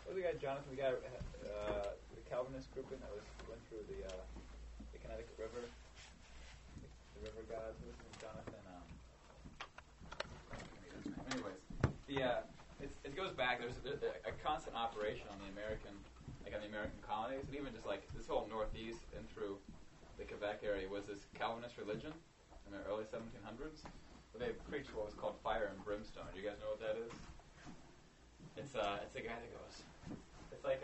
was the guy, Jonathan, the Calvinist grouping that went through the Connecticut River, the river gods. What was his name? Jonathan. Anyways, it goes back. There's a constant operation on the American colonies, and even just like this whole Northeast and through the Quebec area was this Calvinist religion in the early 1700s. But they preached what was called fire and brimstone. Do you guys know what that is? It's a guy that goes. It's like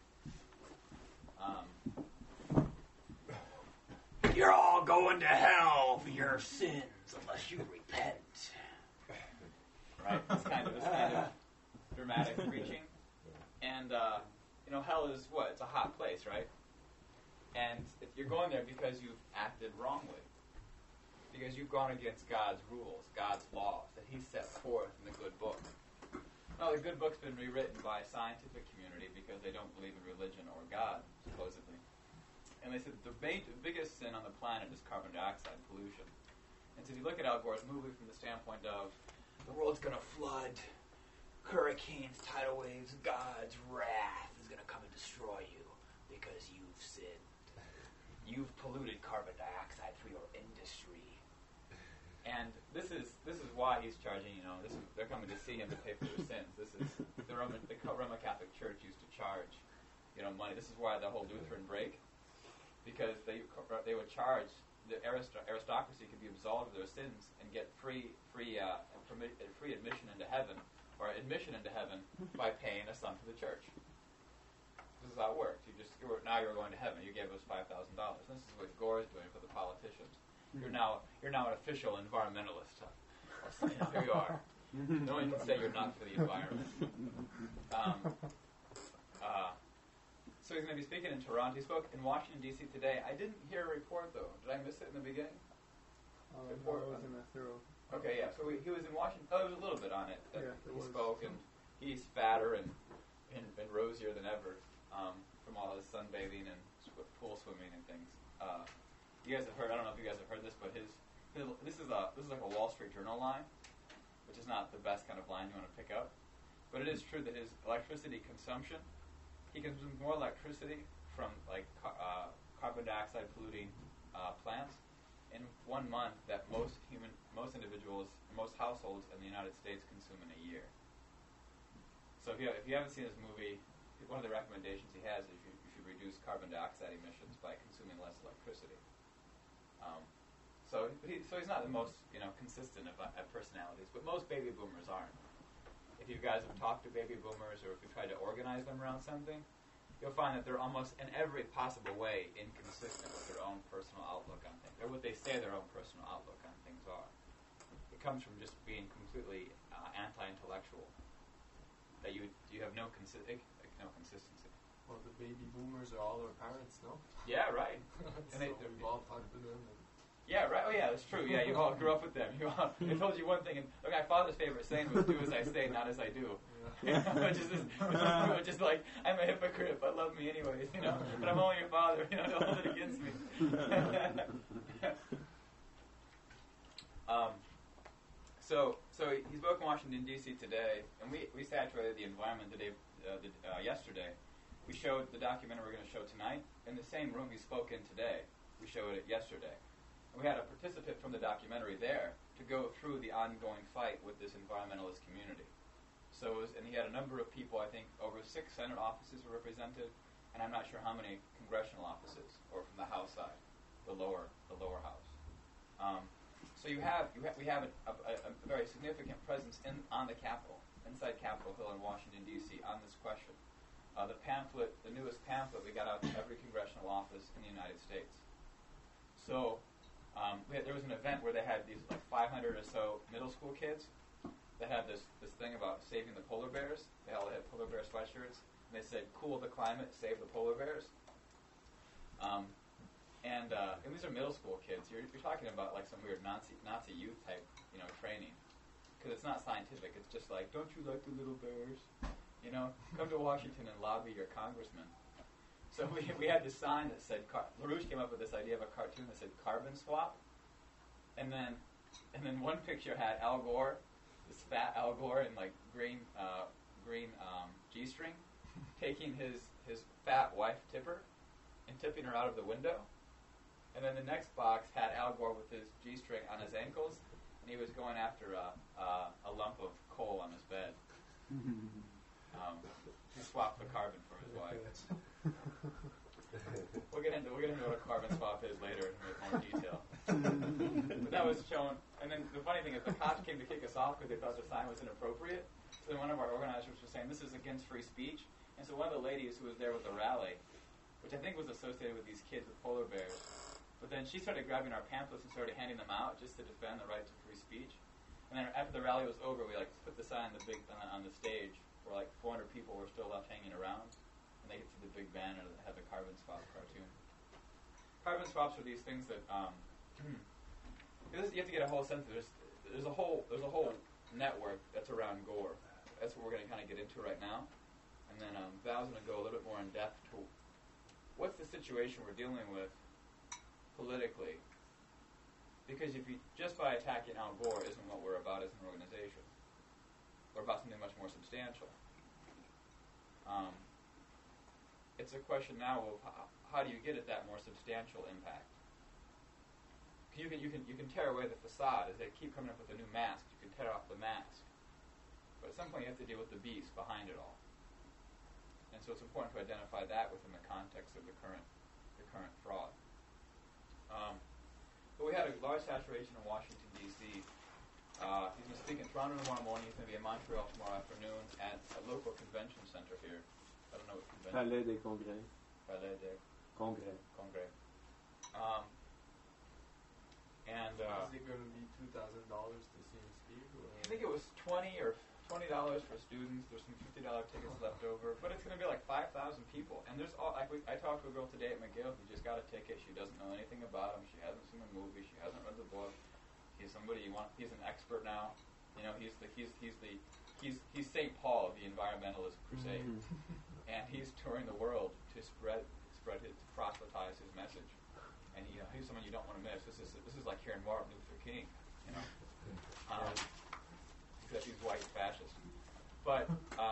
you're all going to hell for your sins unless you repent. Right? It's kind of dramatic preaching, and hell is what? It's a hot place, right? And if you're going there because you've acted wrongly, because you've gone against God's rules, God's laws that He set forth in the good book. Now, the good book's been rewritten by a scientific community because they don't believe in religion or God, supposedly. And they said the biggest sin on the planet is carbon dioxide pollution. And so if you look at Al Gore's movie from the standpoint of the world's going to flood, hurricanes, tidal waves, God's wrath is going to come and destroy you because you've sinned. You've polluted carbon dioxide through your industry. And this is why he's charging, they're coming to see him to pay for their sins. This is the Roman Catholic Church used to charge, money. This is why the whole Lutheran break, because they would charge the aristocracy could be absolved of their sins and get free admission into heaven, or admission into heaven by paying a sum to the church. This is how it worked. Now you're going to heaven. You gave us $5,000. This is what Gore is doing for the politicians. You're now an official environmentalist. Here you are. No one can say you're not for the environment. So he's going to be speaking in Toronto. He spoke in Washington, D.C. today. I didn't hear a report, though. Did I miss it in the beginning? No, it wasn't a thorough. Okay, yeah. So he was in Washington. Oh, there was a little bit on it. He spoke, and he's fatter and rosier than ever from all his sunbathing and pool swimming and things. You guys have heard? I don't know if you guys have heard this, but this is like a Wall Street Journal line, which is not the best kind of line you want to pick up. But it is true that his electricity consumption. He consumes more electricity from carbon dioxide polluting plants in 1 month that most individuals, most households in the United States consume in a year. So if you haven't seen this movie, one of the recommendations he has is you should reduce carbon dioxide emissions by consuming less electricity. So he's not the most consistent of personalities, but most baby boomers aren't. If you guys have talked to baby boomers or if you tried to organize them around something, you'll find that they're almost in every possible way inconsistent with their own personal outlook on things, or what they say their own personal outlook on things are. It comes from just being completely anti-intellectual, that you have no consistency. Well, the baby boomers are all our parents, no? Yeah, right. So we've all talked to them. Yeah, right. Oh, yeah, that's true. Yeah, you all grew up with them. They told you one thing, and look, my father's favorite saying was "Do as I say, not as I do," which is like I'm a hypocrite, but love me anyways, But I'm only your father, Don't hold it against me. So he spoke in Washington D.C. today, and we saturated the environment yesterday. We showed the documentary we're going to show tonight in the same room he spoke in today. We showed it yesterday. And we had a participant from the documentary there to go through the ongoing fight with this environmentalist community. And he had a number of people, I think over 6 Senate offices were represented, and I'm not sure how many congressional offices, or from the House side, the lower house. So we have a very significant presence on the Capitol, inside Capitol Hill in Washington, D.C. on this question. The newest pamphlet we got out to every congressional office in the United States. So there was an event where they had these 500 or so middle school kids that had this thing about saving the polar bears. They all had polar bear sweatshirts, and they said, "Cool the climate, save the polar bears." And these are middle school kids. You're talking about like some weird Nazi youth type, training, because it's not scientific. It's just like, don't you like the little bears? Come to Washington and lobby your congressman. So we had this sign that said, LaRouche came up with this idea of a cartoon that said carbon swap, and then one picture had Al Gore, this fat Al Gore in like green G-string, the window. And then the next box had Al Gore with his G-string on his ankles, and he was going after a lump of coal on his bed. He swapped the carbon for his wife. We'll get into what a carbon swap is later in more detail. But that was shown, and then the funny thing is the cops came to kick us off because they thought the sign was inappropriate. So then one of our organizers was saying, this is against free speech. And so one of the ladies who was there with the rally, which I think was associated with these kids with polar bears, but then she started grabbing our pamphlets and started handing them out just to defend the right to free speech. And then after the rally was over, we put the sign on the stage where 400 people were still left hanging around, and they could see the big banner that had the carbon swap cartoon. Carbon swaps are these things that you have to get a whole sense of. There's a whole network that's around Gore. That's what we're going to kind of get into right now, and then Val's going to go a little bit more in depth to what's the situation we're dealing with politically. Because if you just by attacking Al Gore isn't what we're about as an organization. We're about something much more substantial. It's a question now of how do you get at that more substantial impact? You can tear away the facade as they keep coming up with a new mask. You can tear off the mask, but at some point you have to deal with the beast behind it all. And so it's important to identify that within the context of the current fraud. But we had a large saturation in Washington, D.C. He's going to speak in Toronto tomorrow morning. He's going to be in Montreal tomorrow afternoon at a local convention center here. I don't know what convention. Palais des Congrès. Palais des Congrès. Congrès. Is it going to be $2,000 to see him speak? I think it was $20 for students. There's some $50 tickets left over, but it's going to be 5,000 people. And there's all I talked to a girl today at McGill who just got a ticket. She doesn't know anything about him. She hasn't seen the movie. She hasn't read the book. He's somebody you want. He's an expert now. He's St. Paul of the environmentalist crusade, and he's touring the world to proselytize his message. And he's someone you don't want to miss. This is like hearing Martin Luther King, because he's white fascist. But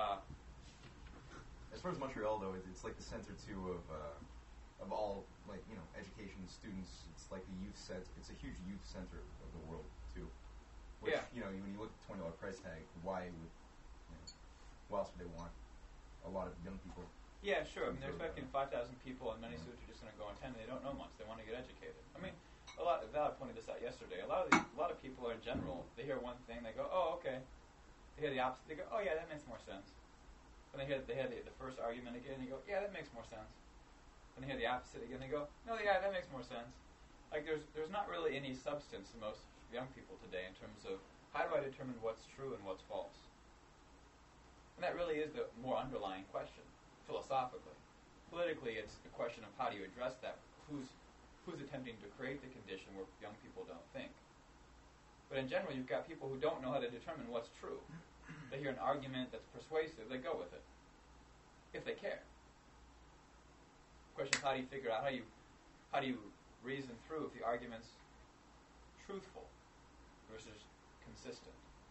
as far as Montreal, though, it's like the center too of all education students. It's like the youth center. It's a huge youth center of the world too. Which, when you look at the $20 price tag, why else would they want a lot of young people? Yeah, sure. I mean, they're expecting 5,000 people, and many students are just going to go attend, and they don't know much. They want to get educated. I mean, Val pointed this out yesterday. A lot of people are in general. They hear one thing, they go, "Oh, okay." They hear the opposite, they go, "Oh, yeah, that makes more sense." And they hear the first argument again, and they go, "Yeah, that makes more sense." And they hear the opposite again, they go, "No, yeah, that makes more sense." There's not really any substance to most young people today in terms of how do I determine what's true and what's false. And that really is the more underlying question. Philosophically. Politically, it's the question of how do you address that? Who's attempting to create the condition where young people don't think? But in general, you've got people who don't know how to determine what's true. They hear an argument that's persuasive, they go with it, if they care. The question is, how do you figure out, how do you reason through if the argument's truthful versus consistent?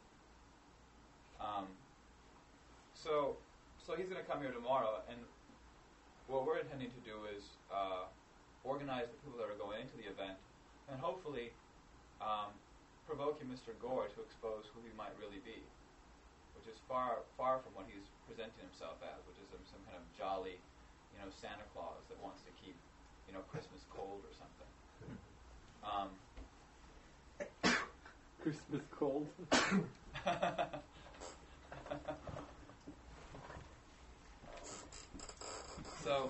So he's going to come here tomorrow, and what we're intending to do is organize the people that are going into the event, and hopefully provoking Mr. Gore to expose who he might really be, which is far from what he's presenting himself as, which is some kind of jolly, Santa Claus that wants to keep, Christmas cold or something. Christmas cold. So,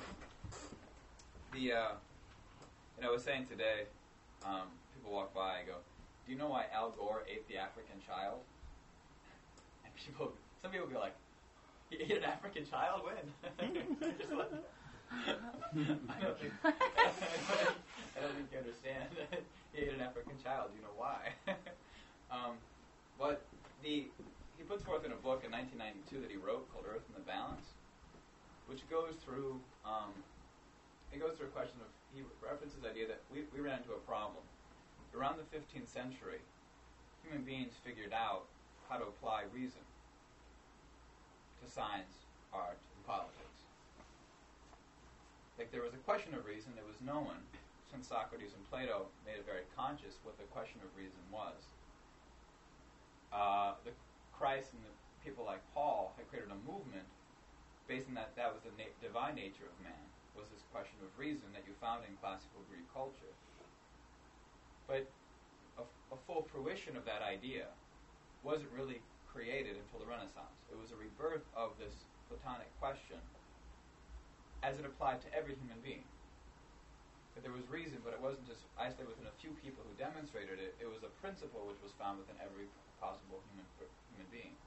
I was saying today, people walk by and go, "Do you know why Al Gore ate the African child?" And some people be like, "He ate an African child? When?" Just like, I don't think you understand. He ate an African child. Do you know why? But he puts forth in a book in 1992 that he wrote called Earth in the Balance, which goes through a question of, he references the idea that we ran into a problem. Around the 15th century, human beings figured out how to apply reason to science, art, and politics. like there was a question of reason. It was known since Socrates and Plato made it very conscious what the question of reason was. The Christ and the people like Paul had created a movement based on that was the divine nature of man, was this question of reason that you found in classical Greek culture. But a full fruition of that idea wasn't really created until the Renaissance. It was a rebirth of this Platonic question as it applied to every human being. That there was reason, but it wasn't just isolated within a few people who demonstrated it. It was a principle which was found within every possible human being.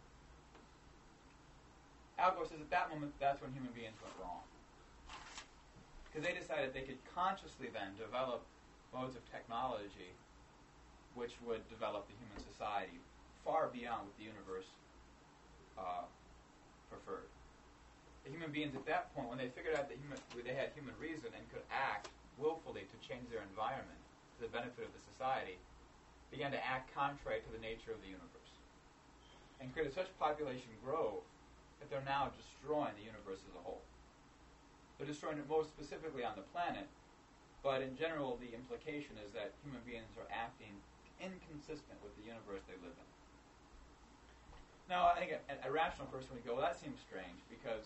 Al Gore says at that moment, that's when human beings went wrong. Because they decided they could consciously then develop modes of technology which would develop the human society far beyond what the universe preferred. The human beings at that point, when they figured out that they had human reason and could act willfully to change their environment to the benefit of the society, began to act contrary to the nature of the universe. And created such population growth that they're now destroying the universe as a whole. They're destroying it most specifically on the planet, but in general the implication is that human beings are acting inconsistent with the universe they live in. Now, I think a rational person would go, well, that seems strange, because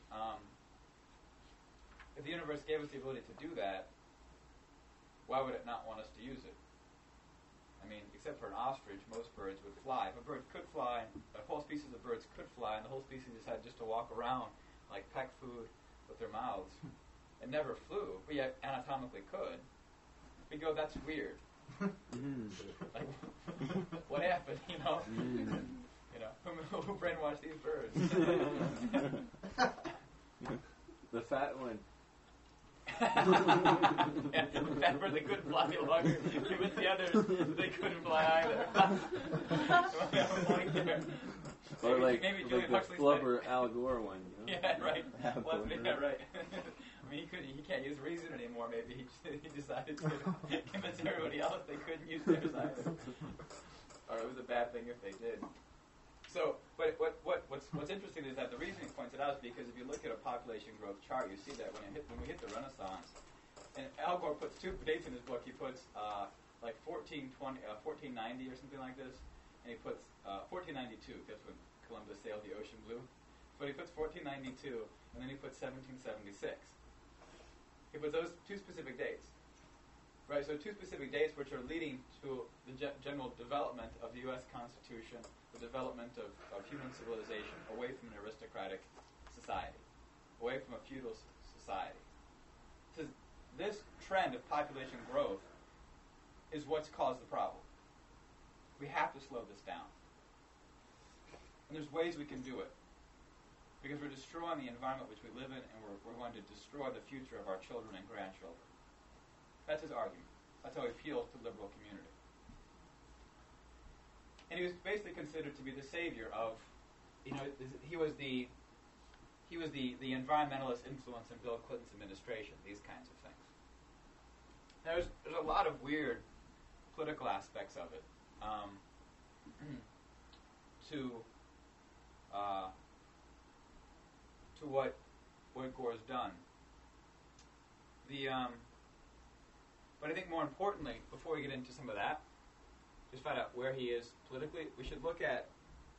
if the universe gave us the ability to do that, why would it not want us to use it? I mean, except for an ostrich, most birds would fly. If a bird could fly, a whole species of birds could fly, and the whole species decided just to walk around, like peck food with their mouths, and never flew, but yet anatomically could, we go, that's weird. Like, what happened, you know? You know, who brainwashed these birds? The fat one. And the fat bird, they couldn't fly any longer. Even the others, they couldn't fly either. Or like maybe the flubber Al Gore one. You know? Yeah, right. Well, yeah, right. I mean, he can't use reason anymore. Maybe he decided to convince everybody else they couldn't use theirs either. Or it was a bad thing if they did. So, but what's interesting is that the reason he points it out is because if you look at a population growth chart, you see that when we hit the Renaissance, and Al Gore puts two dates in his book. He puts like 1490 or something like this, and he puts 1492. That's when Columbus sailed the ocean blue. But he puts 1492, and then he puts 1776. He puts those two specific dates. Right, so two specific dates which are leading to the general development of the U.S. Constitution, the development of human civilization away from an aristocratic society, away from a feudal society. So this trend of population growth is what's caused the problem. We have to slow this down. And there's ways we can do it. Because we're destroying the environment which we live in, and we're going to destroy the future of our children and grandchildren. That's his argument. That's how he appeals to the liberal community. And he was basically considered to be the savior of, he was the environmentalist influence in Bill Clinton's administration, these kinds of things. Now, there's a lot of weird political aspects of it to what Gore's done. But I think more importantly, before we get into some of that, just find out where he is politically, we should look at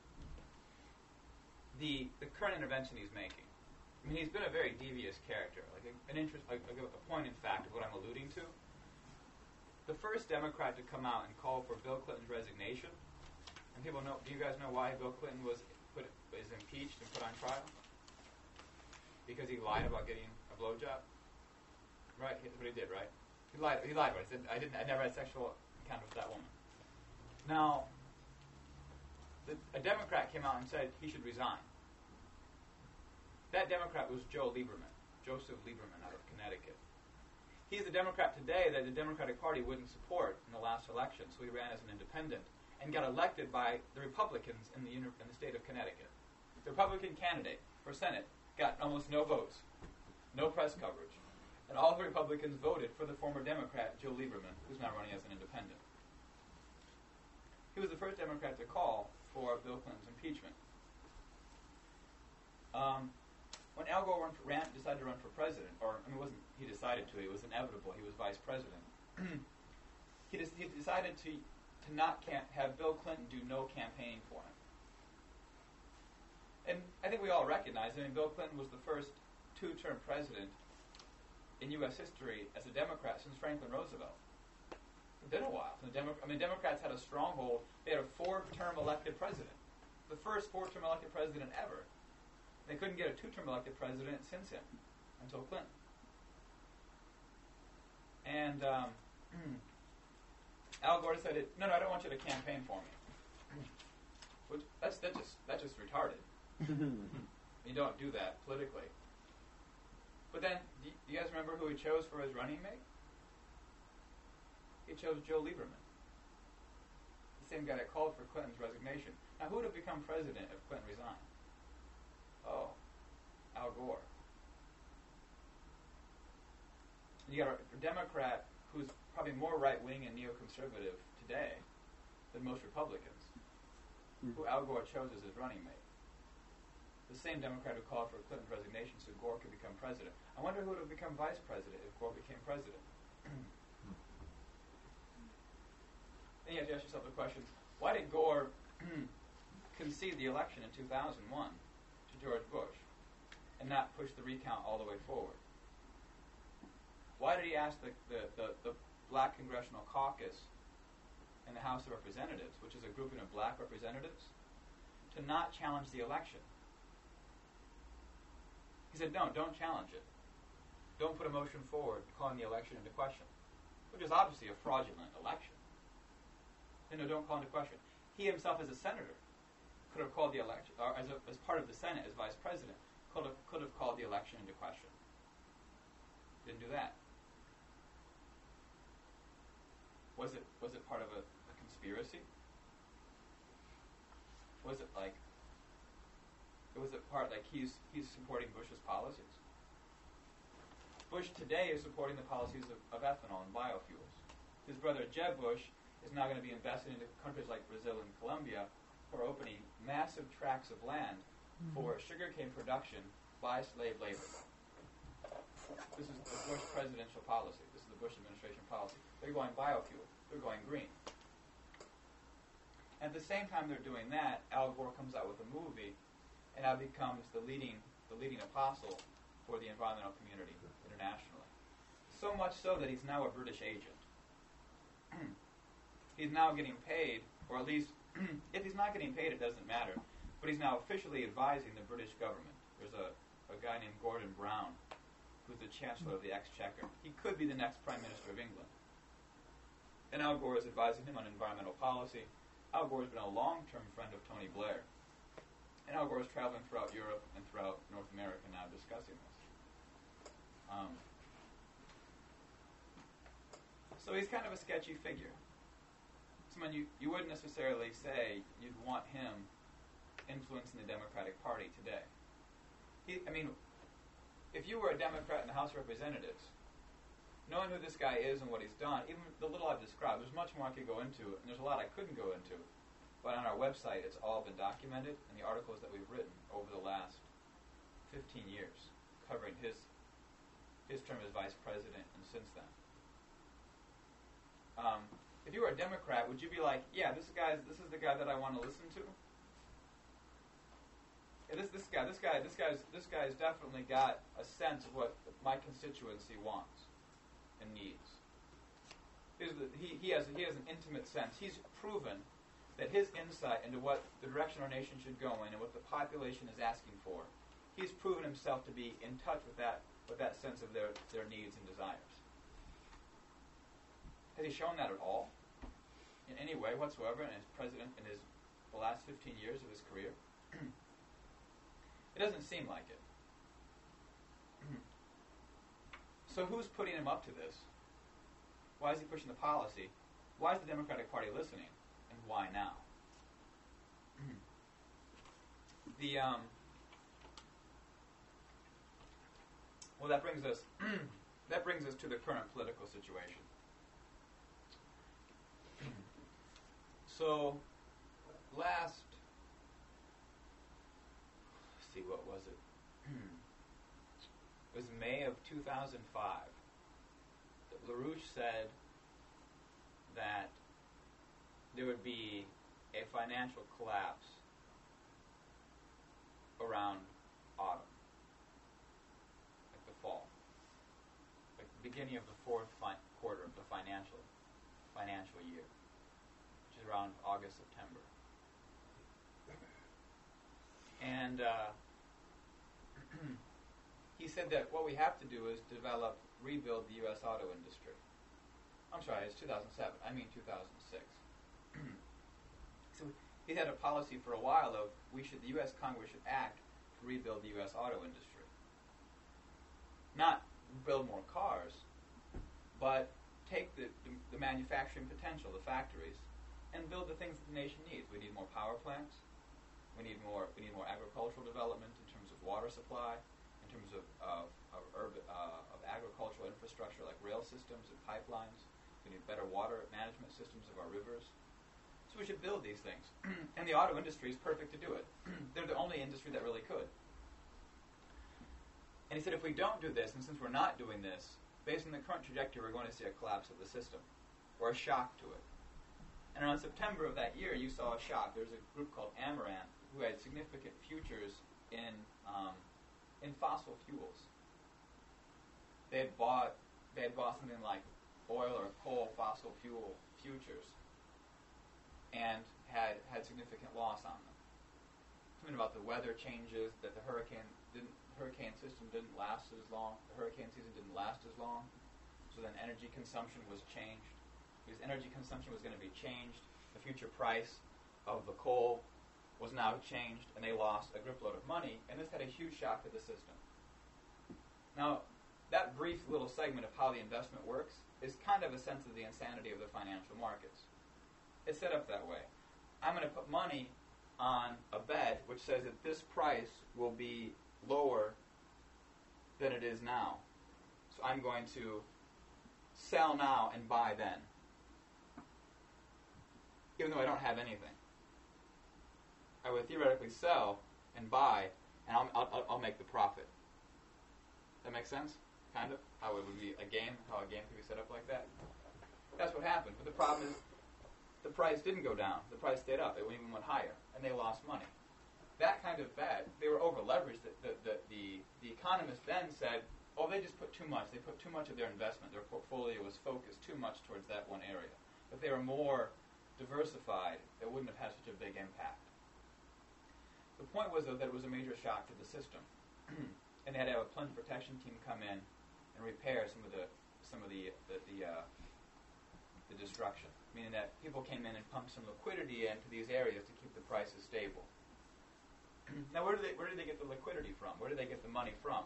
the current intervention he's making. I mean, he's been a very devious character. A point in fact of what I'm alluding to. The first Democrat to come out and call for Bill Clinton's resignation, and people know. Do you guys know why Bill Clinton was impeached and put on trial? Because he lied about getting a blowjob. Right, that's what he did, right? He lied about it. He said, I never had sexual encounter with that woman. Now, a Democrat came out and said he should resign. That Democrat was Joseph Lieberman out of Connecticut. He's a Democrat today that the Democratic Party wouldn't support in the last election, so he ran as an independent and got elected by the Republicans in the state of Connecticut. The Republican candidate for Senate got almost no votes, no press coverage. And all the Republicans voted for the former Democrat, Joe Lieberman, who's now running as an independent. He was the first Democrat to call for Bill Clinton's impeachment. when Al Gore decided to run for president, or I mean, it wasn't he decided to? It was inevitable. He was vice president. he decided to not have Bill Clinton do no campaigning for him. And I think we all recognize. I mean, Bill Clinton was the first two-term president in U.S. history as a Democrat since Franklin Roosevelt. It's been a while. Democrats had a stronghold. They had a four-term elected president, the first four-term elected president ever. They couldn't get a two-term elected president since him, until Clinton. And Al Gore decided, no, I don't want you to campaign for me. Which, that's just retarded. You don't do that politically. But then, do you guys remember who he chose for his running mate? He chose Joe Lieberman, the same guy that called for Clinton's resignation. Now, who would have become president if Clinton resigned? Oh, Al Gore. And you got a Democrat who's probably more right-wing and neoconservative today than most Republicans, who Al Gore chose as his running mate. The same Democrat who called for Clinton's resignation so Gore could become president. I wonder who would have become vice president if Gore became president. Then you have to ask yourself the question, why did Gore concede the election in 2001 to George Bush and not push the recount all the way forward? Why did he ask the Black Congressional Caucus in the House of Representatives, which is a grouping of black representatives, to not challenge the election? He said, no, don't challenge it. Don't put a motion forward calling the election into question, which is obviously a fraudulent election. No, don't call into question. He himself, as a senator, could have called the election, or as part of the Senate, as vice president, could have called the election into question. Didn't do that. Was it part of a conspiracy? Was it part like he's supporting Bush's policies? Bush today is supporting the policies of ethanol and biofuels. His brother Jeb Bush is now going to be invested into countries like Brazil and Colombia for opening massive tracts of land for sugarcane production by slave labor. This is the Bush presidential policy. This is the Bush administration policy. They're going biofuel. They're going green. At the same time they're doing that, Al Gore comes out with a movie and now becomes the leading apostle for the environmental community internationally. So much so that he's now a British agent. He's now getting paid, or at least, if he's not getting paid, it doesn't matter, but he's now officially advising the British government. There's a guy named Gordon Brown, who's the Chancellor of the Exchequer. He could be the next Prime Minister of England. And Al Gore is advising him on environmental policy. Al Gore has been a long-term friend of Tony Blair. And Al Gore is traveling throughout Europe and throughout North America now discussing this. So he's kind of a sketchy figure. Someone you wouldn't necessarily say you'd want him influencing the Democratic Party today. If you were a Democrat in the House of Representatives, knowing who this guy is and what he's done, even the little I've described, there's much more I could go into, and there's a lot I couldn't go into. But on our website, it's all been documented in the articles that we've written over the last 15 years, covering his term as vice president and since then. If you were a Democrat, would you be like, yeah, this is the guy that I want to listen to? Yeah, this guy's definitely got a sense of what my constituency wants and needs. He has an intimate sense. He's proven that his insight into what the direction our nation should go in and what the population is asking for, he's proven himself to be in touch with that sense of their needs and desires. Has he shown that at all? In any way whatsoever in the last 15 years of his career? It doesn't seem like it. So who's putting him up to this? Why is he pushing the policy? Why is the Democratic Party listening? And why now? Well, that brings us to the current political situation. So, let's see, what was it? was May of 2005. LaRouche said that there would be a financial collapse around autumn, like the fall, like the beginning of the fourth quarter of the financial year, which is around August, September. And he said that what we have to do is rebuild the U.S. auto industry. I'm sorry, it's 2007. I mean 2006. So he had a policy for a while of the U.S. Congress should act to rebuild the U.S. auto industry. Not build more cars, but take the manufacturing potential, the factories, and build the things that the nation needs. We need more power plants. We need more agricultural development in terms of water supply, in terms of agricultural infrastructure like rail systems and pipelines. We need better water management systems of our rivers. So we should build these things. And the auto industry is perfect to do it. They're the only industry that really could. And he said if we don't do this, and since we're not doing this, based on the current trajectory, we're going to see a collapse of the system, or a shock to it. And around September of that year, you saw a shock. There was a group called Amaranth who had significant futures in fossil fuels. They had bought something like oil or coal fossil fuel futures, and had significant loss on them. Something about the weather changes, that the hurricane system didn't last as long. The hurricane season didn't last as long. So then energy consumption was changed. Because energy consumption was going to be changed, the future price of the coal was now changed, and they lost a grip load of money, and this had a huge shock to the system. Now, that brief little segment of how the investment works is kind of a sense of the insanity of the financial markets. It's set up that way. I'm going to put money on a bet which says that this price will be lower than it is now. So I'm going to sell now and buy then, even though I don't have anything. I would theoretically sell and buy, and I'll make the profit. That makes sense? Kind of? How it would be how a game could be set up like that? That's what happened. But the problem is, the price didn't go down. The price stayed up. It even went higher, and they lost money. That kind of bet, they were over-leveraged. The economists then said, oh, they just put too much. They put too much of their investment. Their portfolio was focused too much towards that one area. If they were more diversified, it wouldn't have had such a big impact. The point was, though, that it was a major shock to the system, and they had to have a plunge protection team come in and repair some of the destruction, meaning that people came in and pumped some liquidity into these areas to keep the prices stable. Now, where do they get the liquidity from? Where do they get the money from?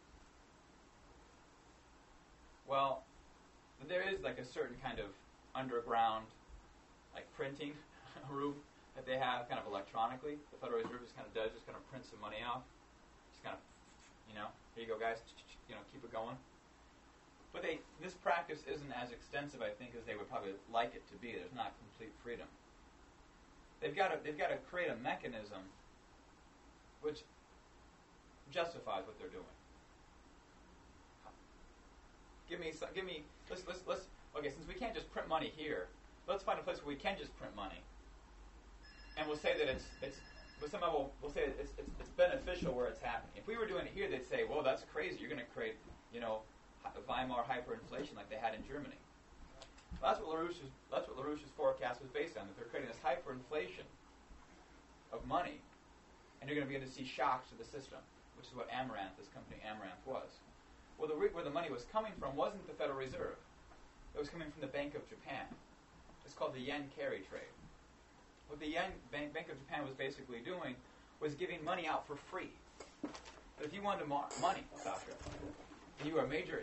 Well, there is like a certain kind of underground, like printing room that they have kind of electronically. The Federal Reserve just kind of print some money off. Just kind of, here you go, guys, keep it going. But this practice isn't as extensive, I think, as they would probably like it to be. There's not complete freedom. They've got to create a mechanism which justifies what they're doing. Okay, since we can't just print money here, let's find a place where we can just print money. And we'll say that we'll say it's beneficial where it's happening. If we were doing it here, they'd say, well, that's crazy. You're going to create, Weimar hyperinflation like they had in Germany. Well, that's what LaRouche's forecast was based on, that they're creating this hyperinflation of money, and you're going to begin to see shocks to the system, which is what this company Amaranth was. Well, where the money was coming from wasn't the Federal Reserve. It was coming from the Bank of Japan. It's called the yen carry trade. What the Bank of Japan was basically doing was giving money out for free. But if you wanted money, Sasha, and you were a major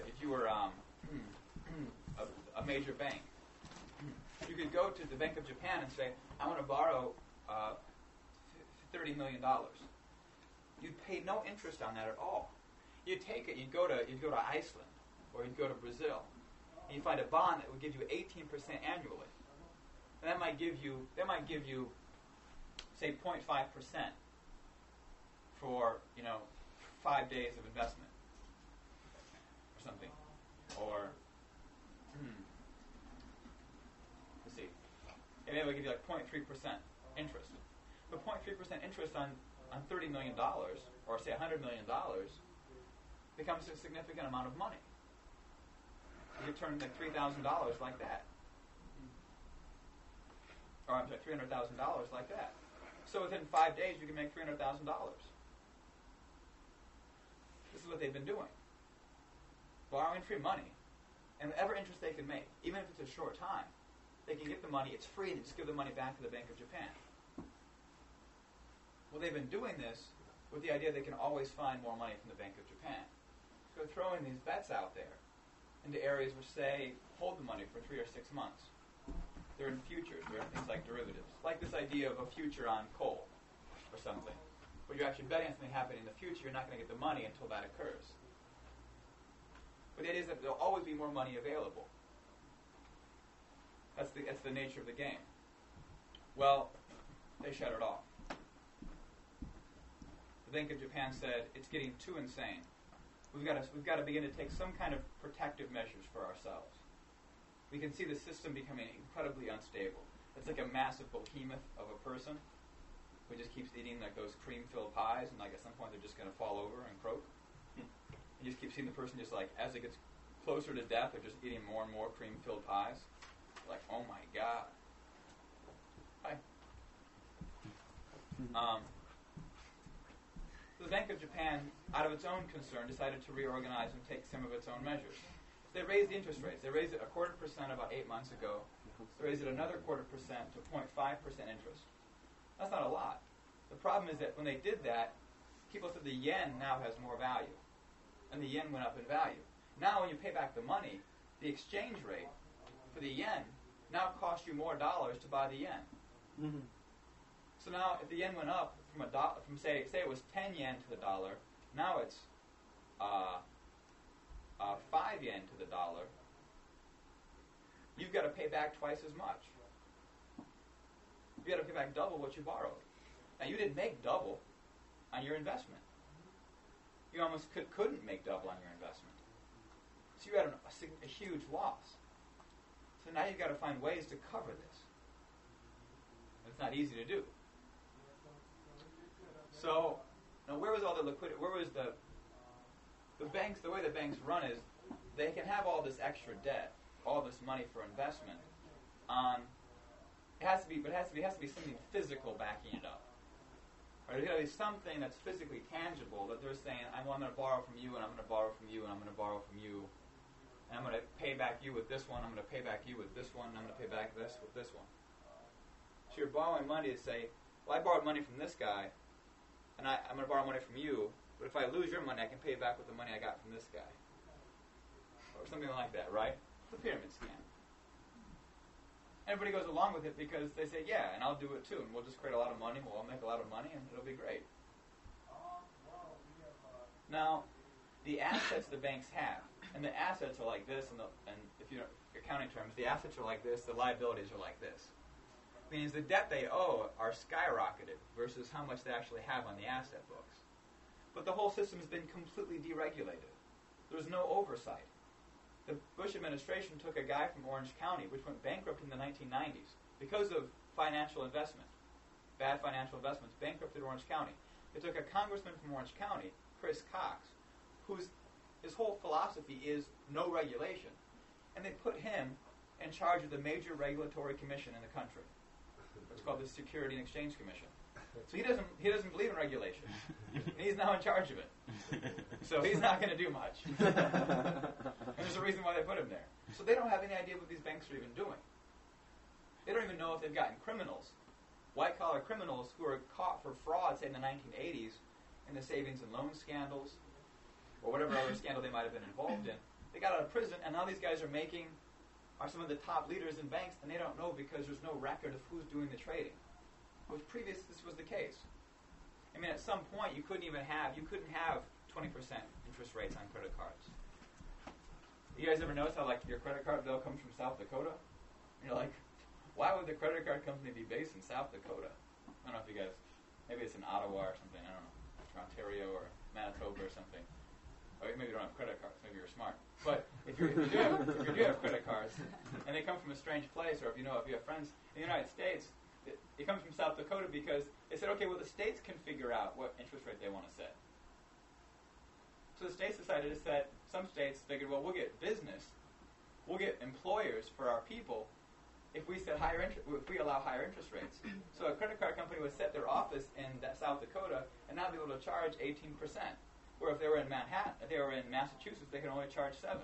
bank, you could go to the Bank of Japan and say, I want to borrow $30 million. You'd pay no interest on that at all. You'd take it. You'd go to Iceland, or you'd go to Brazil, and you find a bond that would give you 18% annually. And that might give you, say, 0.5% for 5 days of investment. or let's see, maybe I'll give you like 0.3% interest. But 0.3% interest on $30 million, or say $100 million, becomes a significant amount of money. You turn like $3,000 like that. Or I'm sorry, $300,000 like that. So within 5 days, you can make $300,000. This is what they've been doing. Borrowing free money, and whatever interest they can make, even if it's a short time, they can get the money, it's free, and they just give the money back to the Bank of Japan. Well, they've been doing this with the idea they can always find more money from the Bank of Japan. So they're throwing these bets out there into areas which say, hold the money for 3 or 6 months. They're in futures. They're in things like derivatives. Like this idea of a future on coal or something. Where you're actually betting on something happening in the future, you're not going to get the money until that occurs. But the idea is that there'll always be more money available. That's the nature of the game. Well, they shut it off. The Bank of Japan said, it's getting too insane. We've got to begin to take some kind of protective measures for ourselves. We can see the system becoming incredibly unstable. It's like a massive behemoth of a person who just keeps eating like those cream-filled pies, and like at some point they're just going to fall over and croak. You just keep seeing the person just like, as it gets closer to death, they're just eating more and more cream-filled pies. Like, oh my God. Hi. The Bank of Japan, out of its own concern, decided to reorganize and take some of its own measures. They raised the interest rates. They raised it 0.25% about 8 months ago. They raised it another 0.25% to 0.5% interest. That's not a lot. The problem is that when they did that, people said the yen now has more value. And the yen went up in value. Now when you pay back the money, the exchange rate for the yen now costs you more dollars to buy the yen. Mm-hmm. So now if the yen went up from say it was 10 yen to the dollar, now it's 5 yen to the dollar, you've got to pay back twice as much. You've got to pay back double what you borrowed. Now, you didn't make double on your investment. You almost couldn't make double on your investment. So you had a huge loss. So now you've got to find ways to cover this. It's not easy to do. So, now where was all the liquidity? Where was the banks? The way the banks run is they can have all this extra debt, all this money for investment. It has to be something physical backing it up. Right? There's got to be something that's physically tangible that they're saying, I'm going to borrow from you, and I'm going to borrow from you, and I'm going to borrow from you, and I'm going to pay back you with this one. I'm going to pay back you with this one. And I'm going to pay back this with this one. So you're borrowing money to say, well, I borrowed money from this guy, and I'm going to borrow money from you, but if I lose your money, I can pay it back with the money I got from this guy. Or something like that, right? It's a pyramid scheme. Everybody goes along with it because they say, yeah, and I'll do it too, and we'll just create a lot of money, we'll make a lot of money, and it'll be great. Now, the assets the banks have, and the assets are like this, and if you're accounting terms, the assets are like this, the liabilities are like this. Means the debt they owe are skyrocketed versus how much they actually have on the asset books. But the whole system has been completely deregulated. There's no oversight. The Bush administration took a guy from Orange County, which went bankrupt in the 1990s because of financial investment, bad financial investments, bankrupted Orange County. They took a congressman from Orange County, Chris Cox, his whole philosophy is no regulation, and they put him in charge of the major regulatory commission in the country. It's called the Security and Exchange Commission. So he doesn't believe in regulation. And he's now in charge of it. So he's not going to do much. And there's a reason why they put him there. So they don't have any idea what these banks are even doing. They don't even know if they've gotten criminals, white-collar criminals who are caught for fraud, say in the 1980s, in the savings and loan scandals, or whatever other scandal they might have been involved in. They got out of prison, and now these guys are some of the top leaders in banks, and they don't know because there's no record of who's doing the trading. With previous, this was the case. I mean, at some point, you couldn't have 20% interest rates on credit cards. You guys ever notice how, like, your credit card bill comes from South Dakota? And you're like, why would the credit card company be based in South Dakota? I don't know if you guys, maybe it's in Ottawa or something, I don't know, or Ontario or Manitoba or something. or maybe you don't have credit cards, maybe you're smart. But if you do have credit cards, and they come from a strange place, or if you have friends in the United States, it comes from South Dakota because they said, okay, well, the states can figure out what interest rate they want to set. So the states decided to set, some states figured, well, we'll get employers for our people if we allow higher interest rates. So a credit card company would set their office in South Dakota and not be able to charge 18%. Where if they were in Manhattan, if they were in Massachusetts, they could only charge 7%.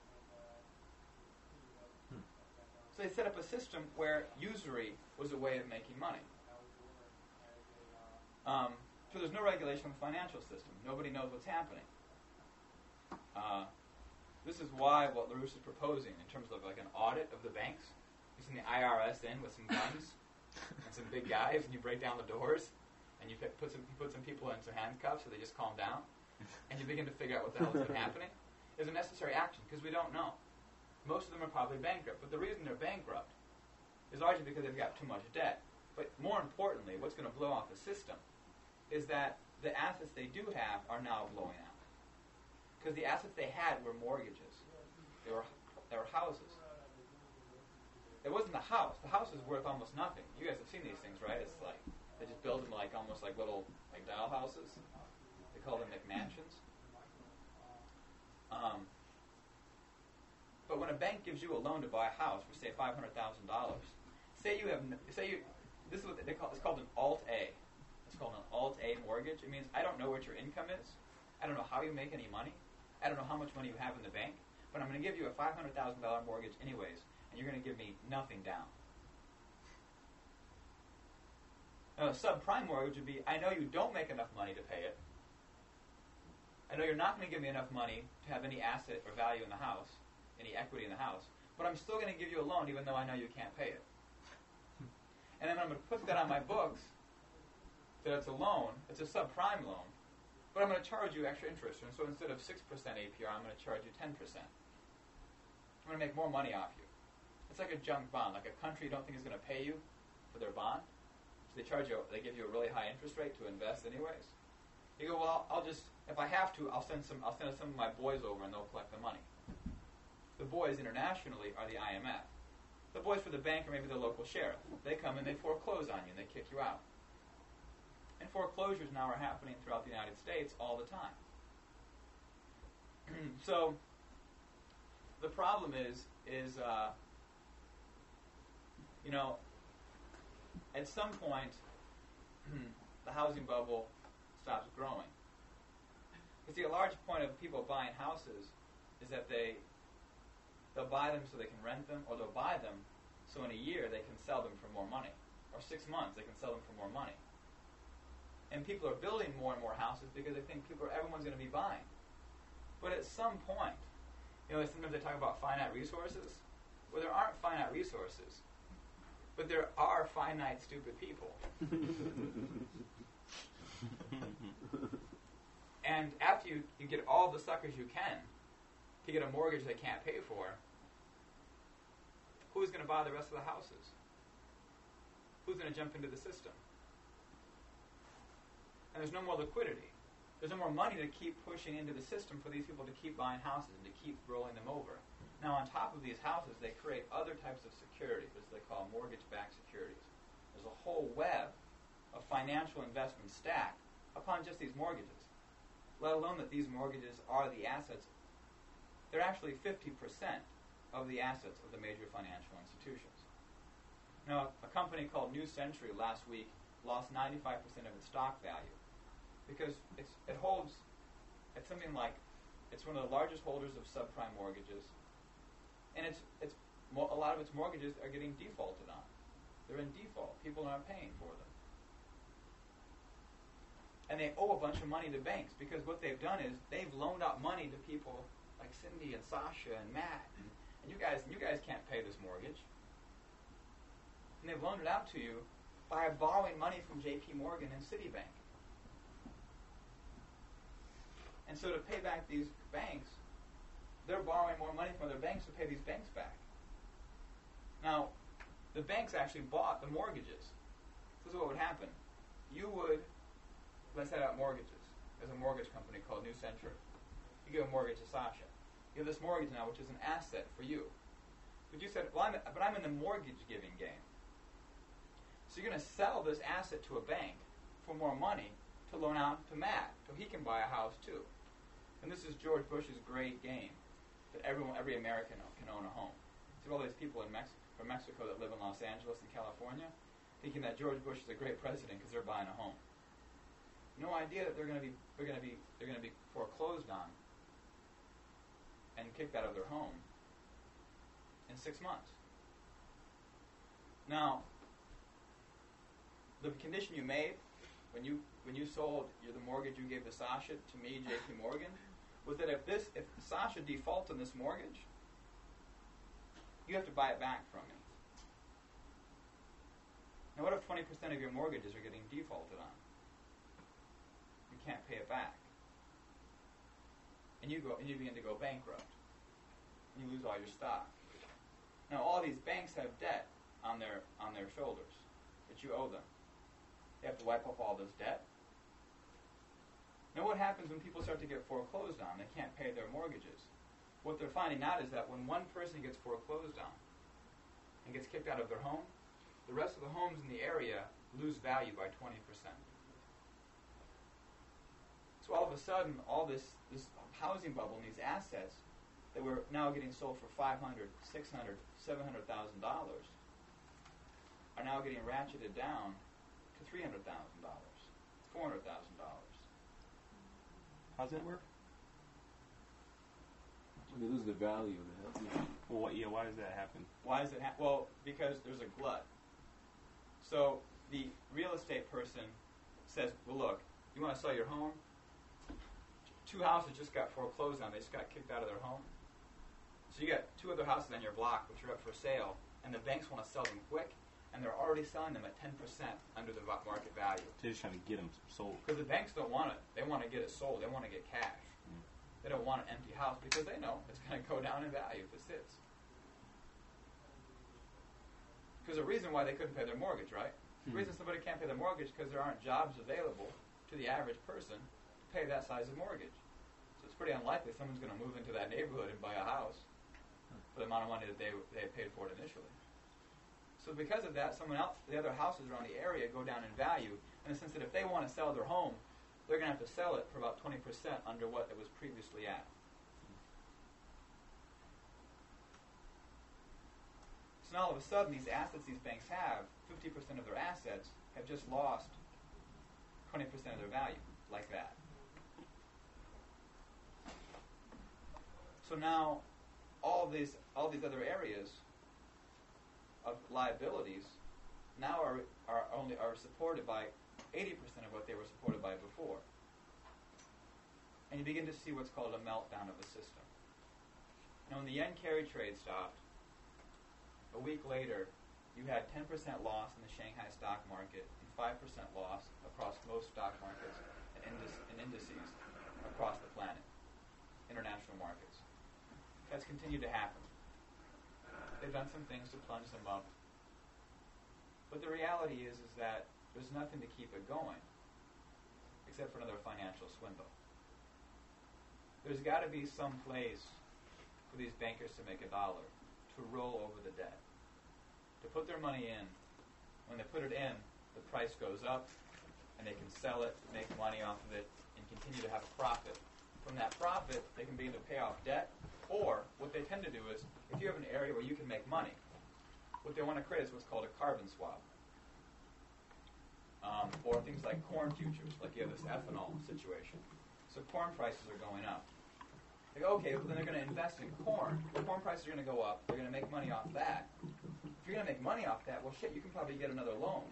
So they set up a system where usury was a way of making money. So there's no regulation of the financial system. Nobody knows what's happening. This is why what LaRouche is proposing in terms of like an audit of the banks, you send the IRS in with some guns and some big guys, and you break down the doors, and you put some people into handcuffs so they just calm down, and you begin to figure out what the hell is happening, is a necessary action because we don't know. Most of them are probably bankrupt, but the reason they're bankrupt is largely because they've got too much debt. But more importantly, what's going to blow off the system is that the assets they do have are now blowing out. Because the assets they had were mortgages. They were houses. It wasn't the house. The house is worth almost nothing. You guys have seen these things, right? It's like they just build them like almost like little like doll houses. They call them McMansions. But when a bank gives you a loan to buy a house for say $500,000, this is what they call. It's called an Alt-A. It's called an Alt-A mortgage. It means I don't know what your income is. I don't know how you make any money. I don't know how much money you have in the bank, but I'm going to give you a $500,000 mortgage anyways, and you're going to give me nothing down. Now, a subprime mortgage would be, I know you don't make enough money to pay it. I know you're not going to give me enough money to have any asset or value in the house, any equity in the house, but I'm still going to give you a loan even though I know you can't pay it. And then I'm going to put that on my books that it's a loan, it's a subprime loan, but I'm going to charge you extra interest. And so instead of 6% APR, I'm going to charge you 10%. I'm going to make more money off you. It's like a junk bond, like a country you don't think is going to pay you for their bond. So they give you a really high interest rate to invest anyways. You go, well, I'll just, if I have to, I'll send some of my boys over and they'll collect the money. The boys internationally are the IMF. The boys for the bank are maybe the local sheriff. They come and they foreclose on you and they kick you out. And foreclosures now are happening throughout the United States all the time. So the problem is at some point the housing bubble stops growing. You see, a large point of people buying houses is that they'll buy them so they can rent them, or they'll buy them so in a year they can sell them for more money, or 6 months they can sell them for more money. And people are building more and more houses because they think everyone's going to be buying. But at some point, sometimes they talk about finite resources. Well, there aren't finite resources, but there are finite stupid people. And after you get all the suckers you can to get a mortgage they can't pay for, who's going to buy the rest of the houses? Who's going to jump into the system? And there's no more liquidity. There's no more money to keep pushing into the system for these people to keep buying houses and to keep rolling them over. Now, on top of these houses, they create other types of securities, which they call mortgage-backed securities. There's a whole web of financial investment stacked upon just these mortgages, let alone that these mortgages are the assets. They're actually 50% of the assets of the major financial institutions. Now, a company called New Century last week lost 95% of its stock value because it holds, it's something like, it's one of the largest holders of subprime mortgages, and a lot of its mortgages are getting defaulted on. They're in default. People aren't paying for them. And they owe a bunch of money to banks because what they've done is they've loaned out money to people like Cindy and Sasha and Matt, and you guys can't pay this mortgage. And they've loaned it out to you by borrowing money from J.P. Morgan and Citibank. And so to pay back these banks, they're borrowing more money from other banks to pay these banks back. Now, the banks actually bought the mortgages. This is what would happen. Let's set out mortgages. There's a mortgage company called New Century. You give a mortgage to Sasha. You have this mortgage now, which is an asset for you. But you said, well, I'm in the mortgage giving game. So you're going to sell this asset to a bank for more money to loan out to Matt so he can buy a house too. And this is George Bush's great game that every American can own a home. See all these people from Mexico that live in Los Angeles and California thinking that George Bush is a great president because they're buying a home. No idea that they're going to be foreclosed on and kicked out of their home in 6 months. Now, the condition you made when you sold the mortgage you gave to Sasha to me, J.P. Morgan, was that if Sasha defaults on this mortgage, you have to buy it back from me. Now, what if 20% of your mortgages are getting defaulted on? You can't pay it back, and you begin to go bankrupt. And you lose all your stock. Now, all these banks have debt on their shoulders that you owe them. They have to wipe up all this debt. Now, what happens when people start to get foreclosed on? They can't pay their mortgages. What they're finding out is that when one person gets foreclosed on and gets kicked out of their home, the rest of the homes in the area lose value by 20%. So all of a sudden, all this housing bubble and these assets that were now getting sold for $500,000, $600,000, $700,000 are now getting ratcheted down to $300,000, $400,000. How's that work? They lose the value of the house. Well, why does that happen? Why does it happen? Well, because there's a glut. So the real estate person says, well, look, you want to sell your home? 2 houses just got foreclosed on. They just got kicked out of their home. So you got 2 other houses on your block which are up for sale, and the banks want to sell them quick, and they're already selling them at 10% under the market value. They're just trying to get them sold. Because the banks don't want it. They want to get it sold. They want to get cash. They don't want an empty house because they know it's going to go down in value if it sits. Because the reason why they couldn't pay their mortgage, right? The reason somebody can't pay their mortgage is because there aren't jobs available to the average person to pay that size of mortgage. So it's pretty unlikely someone's going to move into that neighborhood and buy a house for the amount of money that they paid for it initially. So because of that, the other houses around the area go down in value in the sense that if they want to sell their home, they're going to have to sell it for about 20% under what it was previously at. So now all of a sudden, these assets these banks have, 50% of their assets, have just lost 20% of their value, like that. So now, all these other areas of liabilities now are supported by 80% of what they were supported by before. And you begin to see what's called a meltdown of the system. Now, when the yen carry trade stopped, a week later, you had 10% loss in the Shanghai stock market and 5% loss across most stock markets and indices across the planet, international markets. That's continued to happen. They've done some things to plunge them up. But the reality is that there's nothing to keep it going except for another financial swindle. There's got to be some place for these bankers to make a dollar, to roll over the debt, to put their money in. When they put it in, the price goes up, and they can sell it, make money off of it, and continue to have a profit. From that profit, they can begin to pay off debt, or what they tend to do is, if you have an area where you can make money, what they want to create is what's called a carbon swap. Or things like corn futures, like you have this ethanol situation. So corn prices are going up. They go, okay, well then they're going to invest in corn. The corn prices are going to go up. They're going to make money off that. If you're going to make money off that, well, shit, you can probably get another loan.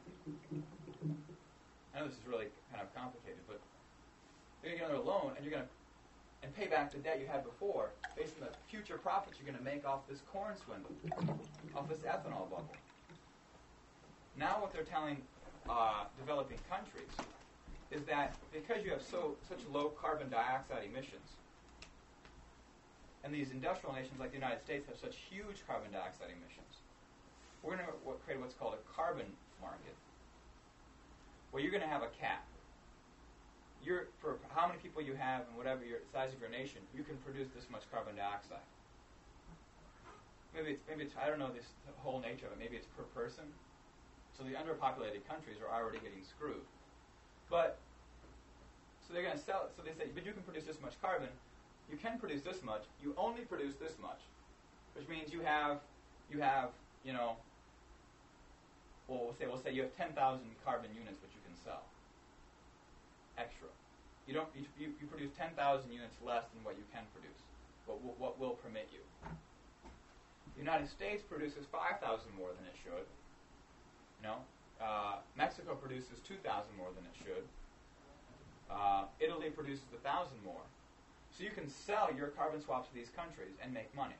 I know this is really kind of complicated, but you're going to get another loan, and you're going to pay back the debt you had before based on the future profits you're going to make off this corn swindle, off this ethanol bubble. Now what they're telling developing countries is that because you have such low carbon dioxide emissions, and these industrial nations like the United States have such huge carbon dioxide emissions, we're going to create what's called a carbon market, where you're going to have a cap. for how many people you have and whatever your size of your nation, you can produce this much carbon dioxide. Maybe it's I don't know the whole nature of it. Maybe it's per person. So the underpopulated countries are already getting screwed. But so they're going to sell it. So they say, but you can produce this much carbon. You can produce this much. You only produce this much, which means you have we'll say you have 10,000 carbon units which you can sell extra. You produce 10,000 units less than what you can produce. What will permit you? The United States produces 5,000 more than it should. Mexico produces 2,000 more than it should. Italy produces 1,000 more. So you can sell your carbon swaps to these countries and make money.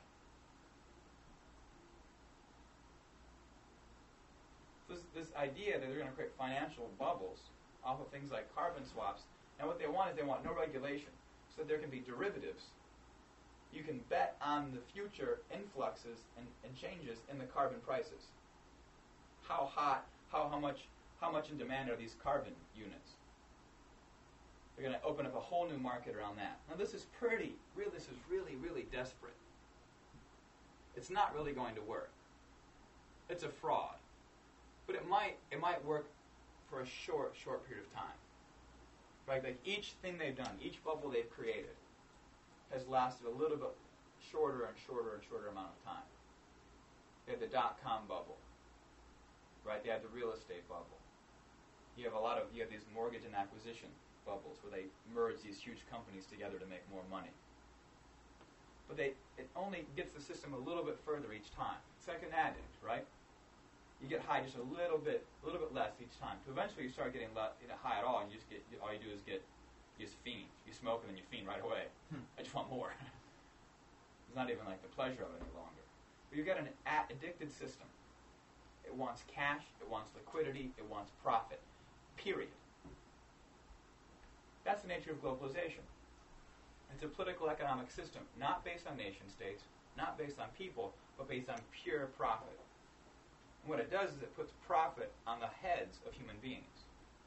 This idea that they're going to create financial bubbles off of things like carbon swaps, and what they want is they want no regulation, so that there can be derivatives. You can bet on the future influxes and changes in the carbon prices. How hot, how much in demand are these carbon units? They're going to open up a whole new market around that. Now this is really desperate. It's not really going to work. It's a fraud. But it might work for a short period of time. Right? Like each thing they've done, each bubble they've created has lasted a little bit shorter and shorter amount of time. They had the dot-com bubble. Right? They had the real estate bubble. You have these mortgage and acquisition bubbles where they merge these huge companies together to make more money. But it only gets the system a little bit further each time. It's like an addict, right? You get high just a little bit less each time. So eventually you start getting high at all, and you just fiend. You smoke and then you fiend right away. I just want more. It's not even like the pleasure of it any longer. But you get an addicted system. It wants cash, it wants liquidity, it wants profit. Period. That's the nature of globalization. It's a political economic system, not based on nation states, not based on people, but based on pure profit. And what it does is it puts profit on the heads of human beings.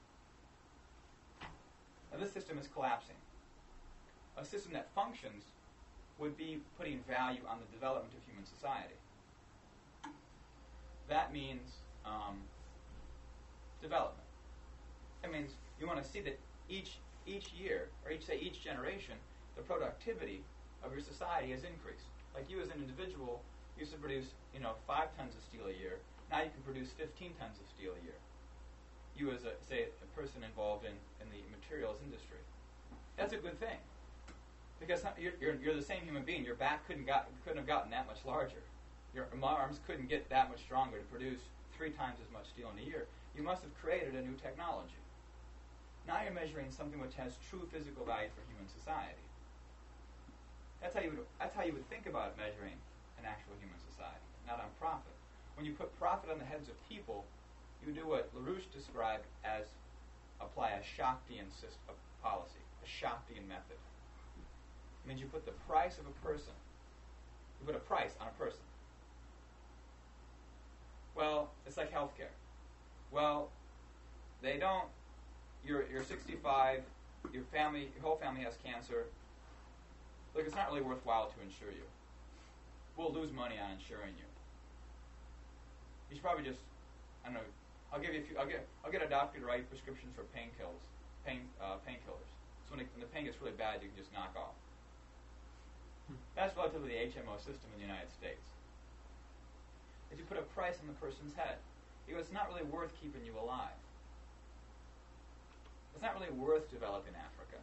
Now this system is collapsing. A system that functions would be putting value on the development of human society. That means development. That means you want to see that each year, or each generation, the productivity of your society has increased. Like you as an individual used to produce 5 tons of steel a year. Now you can produce 15 tons of steel a year. You as a person involved in the materials industry. That's a good thing. Because you're the same human being. Your back couldn't have gotten that much larger. Your arms couldn't get that much stronger to produce 3 times as much steel in a year. You must have created a new technology. Now you're measuring something which has true physical value for human society. That's how you would think about measuring an actual human society, not on profit. When you put profit on the heads of people, you do what LaRouche described as apply a Shaktian policy, a Shaktian method. It means you put the price of a person, you put a price on a person. Well, it's like healthcare. Well, they don't. You're 65. Your whole family has cancer. Look, it's not really worthwhile to insure you. We'll lose money on insuring you. You should probably just, I don't know. I'll get a doctor to write prescriptions for painkillers. So when the pain gets really bad, you can just knock off. That's relatively the HMO system in the United States. Is you put a price on the person's head. Because it's not really worth keeping you alive. It's not really worth developing Africa.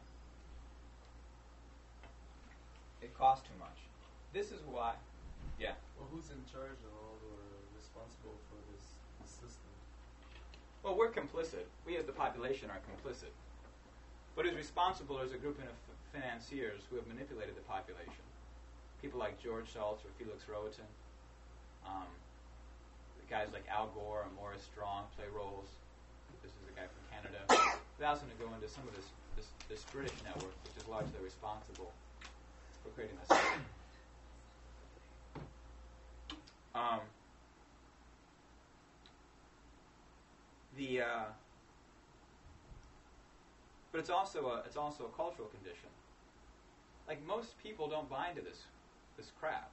It costs too much. This is why. Yeah. Well, who's in charge of all or responsible for this system? Well, we're complicit. We as the population are complicit. But who's responsible is a group of financiers who have manipulated the population. People like George Shultz or Felix Rohatyn. Guys like Al Gore and Morris Strong play roles. This is a guy from Canada. They also going to go into some of this British network, which is largely responsible for creating this. But it's also a cultural condition. Like, most people don't buy into this crap.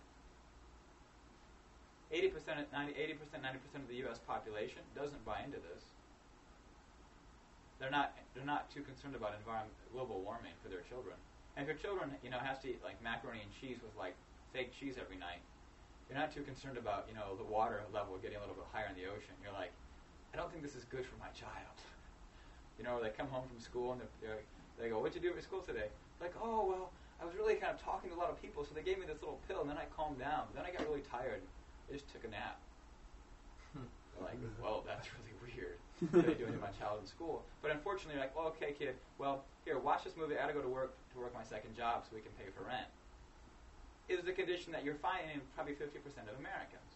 80%, 90% of the U.S. population doesn't buy into this. They're not too concerned about global warming for their children. And if your children, has to eat like macaroni and cheese with like fake cheese every night, you're not too concerned about, the water level getting a little bit higher in the ocean. You're like, I don't think this is good for my child. They come home from school and they go, "What'd you do at school today?" Like, "Oh, well, I was really kind of talking to a lot of people, so they gave me this little pill, and then I calmed down. But then I got really tired. I just took a nap." They're like, "Well, that's really weird. What are they doing to my child in school?" But unfortunately, you're like, "Well, okay, kid. Well, here, watch this movie. I got to go to work my second job so we can pay for rent." Is the condition that you're finding in probably 50% of Americans,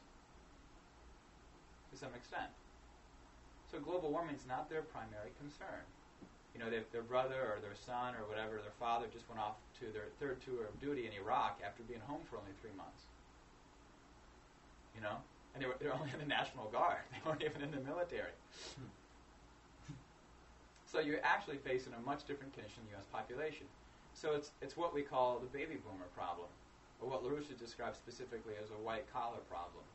to some extent. So global warming is not their primary concern. Their brother or their son or whatever, their father just went off to their third tour of duty in Iraq after being home for only 3 months. And they're only in the National Guard. They weren't even in the military. So you're actually facing a much different condition in the U.S. population. So it's what we call the baby boomer problem, or what LaRouche describes specifically as a white collar problem.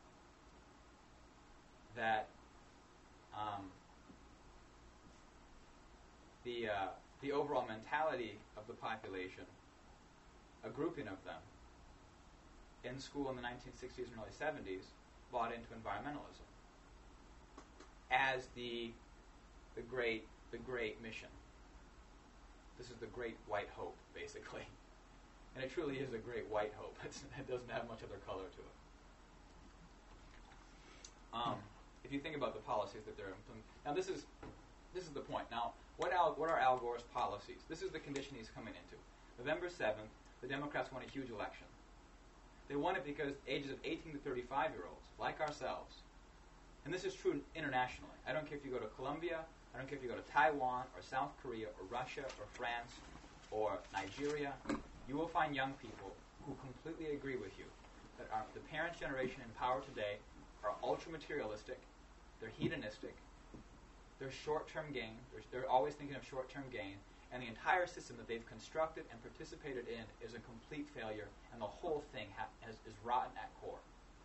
That the overall mentality of the population, a grouping of them, in school in the 1960s and early 70s, bought into environmentalism as the great mission. This is the great white hope, basically. And it truly is a great white hope. It doesn't have much other color to it. If you think about the policies that they're implementing, now this is the point. Now, what are Al Gore's policies? This is the condition he's coming into. November 7th, the Democrats won a huge election. They won it because ages of 18 to 35-year-olds, like ourselves, and this is true internationally. I don't care if you go to Colombia, I don't care if you go to Taiwan or South Korea or Russia or France or Nigeria, you will find young people who completely agree with you that the parents' generation in power today are ultra-materialistic, they're hedonistic, they're short-term gain, they're always thinking of short-term gain, and the entire system that they've constructed and participated in is a complete failure, and the whole thing is rotten at core.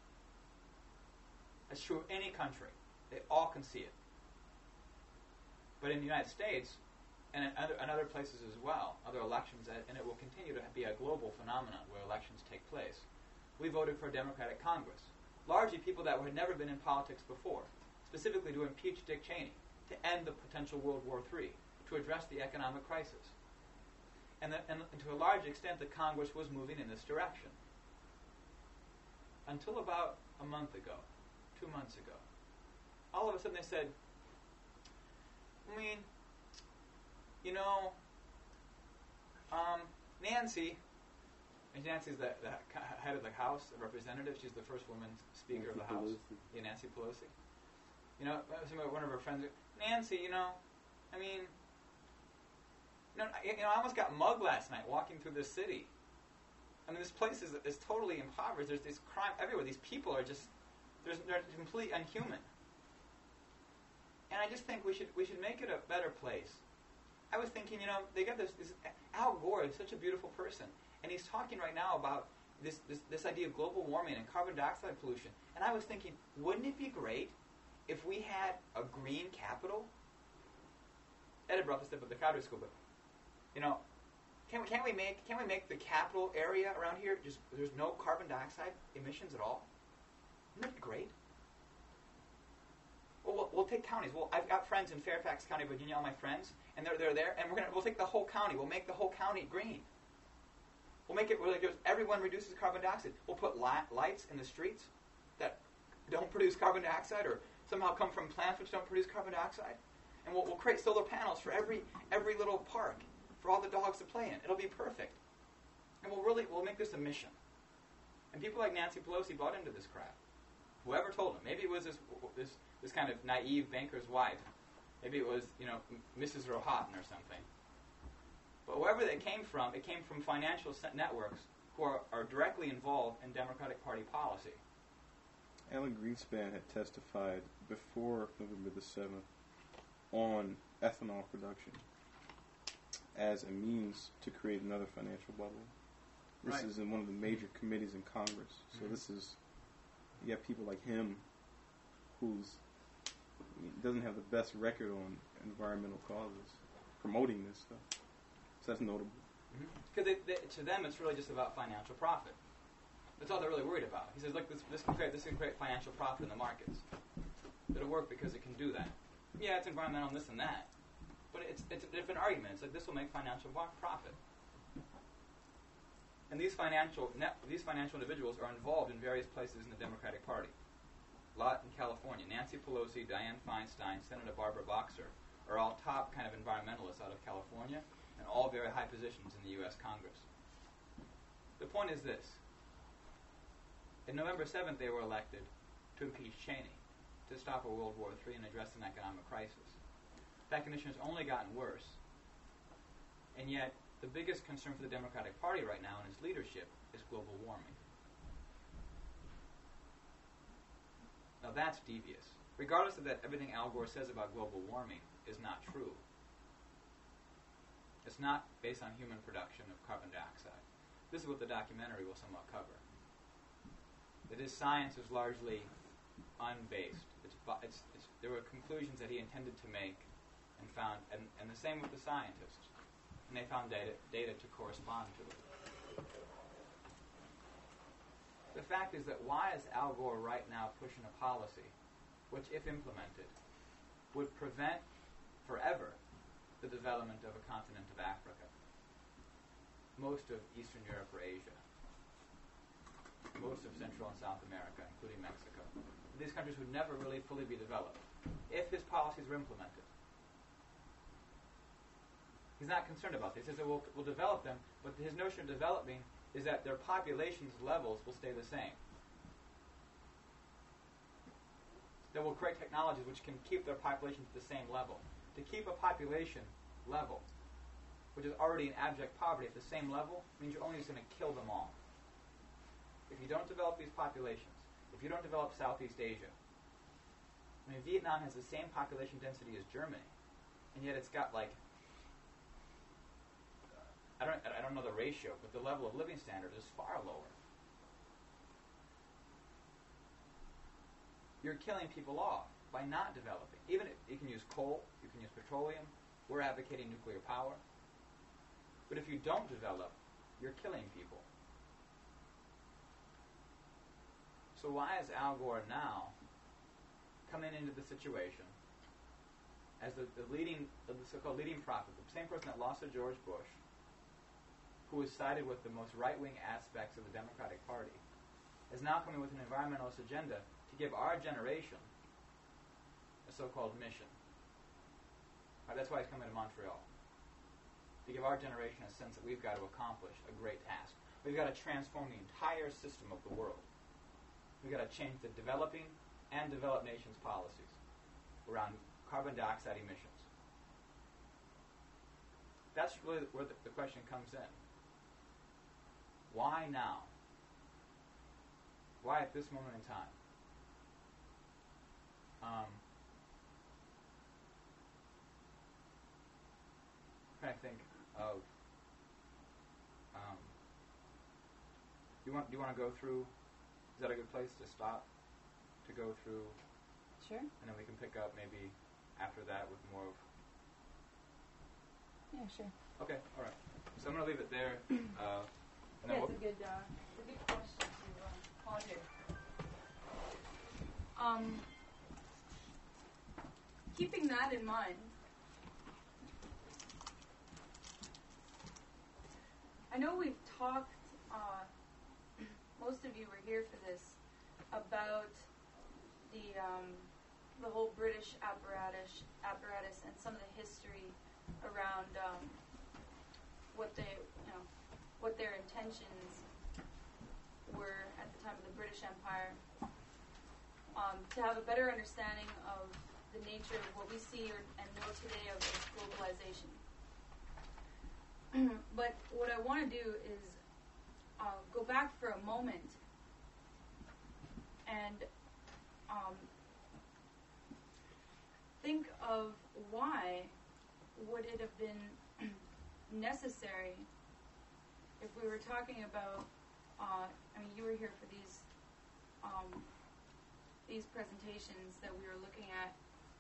That's true of any country. They all can see it. But in the United States, and in other places as well, other elections, and it will continue to be a global phenomenon where elections take place, we voted for a Democratic Congress. Largely people that had never been in politics before, specifically to impeach Dick Cheney, to end the potential World War III, to address the economic crisis. And to a large extent, the Congress was moving in this direction. Until about a month ago, 2 months ago, all of a sudden they said, Nancy, and Nancy's the head of the House of Representatives. She's the first woman Speaker of the House. Yeah, Nancy Pelosi. One of her friends, Nancy, I almost got mugged last night walking through this city. This place is totally impoverished. There's this crime everywhere. These people are just, they're completely unhuman. And I just think we should make it a better place. I was thinking, they got this Al Gore is such a beautiful person, and he's talking right now about this idea of global warming and carbon dioxide pollution. And I was thinking, wouldn't it be great if we had a green capital? Ed had brought this up at the Cadre School, but can we make the capital area around here just there's no carbon dioxide emissions at all? Isn't that great? Well, we'll take counties. Well, I've got friends in Fairfax County, Virginia, all my friends, and they're there, and we'll take the whole county. We'll make the whole county green. We'll make it where everyone reduces carbon dioxide. We'll put lights in the streets that don't produce carbon dioxide, or somehow come from plants which don't produce carbon dioxide, and we'll create solar panels for every little park for all the dogs to play in. It'll be perfect, and we'll make this a mission. And people like Nancy Pelosi bought into this crap. Whoever told them, maybe it was this kind of naive banker's wife. Maybe it was, Mrs. Rohatyn or something. But wherever it came from financial networks who are directly involved in Democratic Party policy. Alan Greenspan had testified before November the 7th on ethanol production. as a means to create another financial bubble. This Right. is in one of the major committees in Congress. So this is, you have people like him doesn't have the best record on environmental causes, promoting this stuff. So that's notable. Because to them, it's really just about financial profit. That's all they're really worried about. He says, look, this can create financial profit in the markets. It'll work because it can do that. Yeah, it's environmental and this and that. But it's a different argument. It's like this will make financial profit. And these financial individuals are involved in various places in the Democratic Party. Lot in California. Nancy Pelosi, Dianne Feinstein, Senator Barbara Boxer are all top kind of environmentalists out of California and all very high positions in the U.S. Congress. The point is this. In November 7th, they were elected to impeach Cheney, to stop a World War III and address an economic crisis. That condition has only gotten worse. And yet, the biggest concern for the Democratic Party right now and its leadership is global warming. Now that's devious. Regardless of that, everything Al Gore says about global warming is not true. It's not based on human production of carbon dioxide. This is what the documentary will somewhat cover. That his science is largely unbased. There were conclusions that he intended to make and found, and the same with the scientists. And they found data to correspond to it. The fact is that why is Al Gore right now pushing a policy which, if implemented, would prevent forever the development of a continent of Africa, most of Eastern Europe or Asia, most of Central and South America, including Mexico. These countries would never really fully be developed if his policies were implemented. He's not concerned about this. He says that we'll develop them, but his notion of developing is that their population's levels will stay the same. That will create technologies which can keep their population to the same level. To keep a population level, which is already in abject poverty at the same level, means you're only just going to kill them all. If you don't develop these populations, if you don't develop Southeast Asia, I mean, Vietnam has the same population density as Germany, and yet it's got like, I don't know the ratio, but the level of living standard is far lower. You're killing people off by not developing. Even if you can use coal, you can use petroleum. We're advocating nuclear power. But if you don't develop, you're killing people. So why is Al Gore now coming into the situation as the so-called leading prophet, the same person that lost to George Bush, who was sided with the most right-wing aspects of the Democratic Party, is now coming with an environmentalist agenda to give our generation a so-called mission. That's why he's coming to Montreal. To give our generation a sense that we've got to accomplish a great task. We've got to transform the entire system of the world. We've got to change the developing and developed nations' policies around carbon dioxide emissions. That's really where the question comes in. Why now? Why at this moment in time? I'm trying to think of. Do you want to go through? Is that a good place to stop? To go through, Sure. and then we can pick up maybe after that with more of. Yeah, sure. Okay, all right. So I'm going to leave it there. And then Yeah, we'll, it's a good question to ponder. Keeping that in mind, I know we've talked, most of you were here for this, about the whole British apparatus and some of the history around what their intentions were at the time of the British Empire, to have a better understanding of the nature of what we see and know today of globalization. But what I want to do is go back for a moment and think of why would it have been necessary if we were talking about, you were here for these presentations that we were looking at,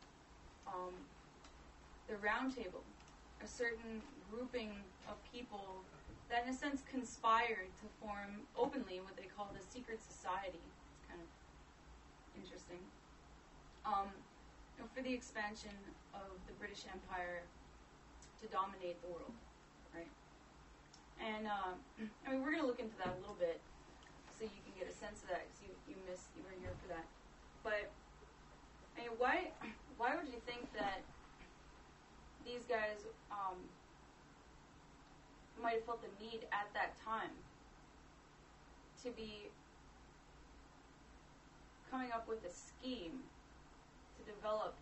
the round table, a certain grouping of people that in a sense conspired to form openly what they call the secret society. It's kind of interesting. For the expansion of the British Empire to dominate the world, right? And we're going to look into that a little bit so you can get a sense of that, because you were here for that. But why would you think that these guys might have felt the need at that time to be coming up with a scheme to develop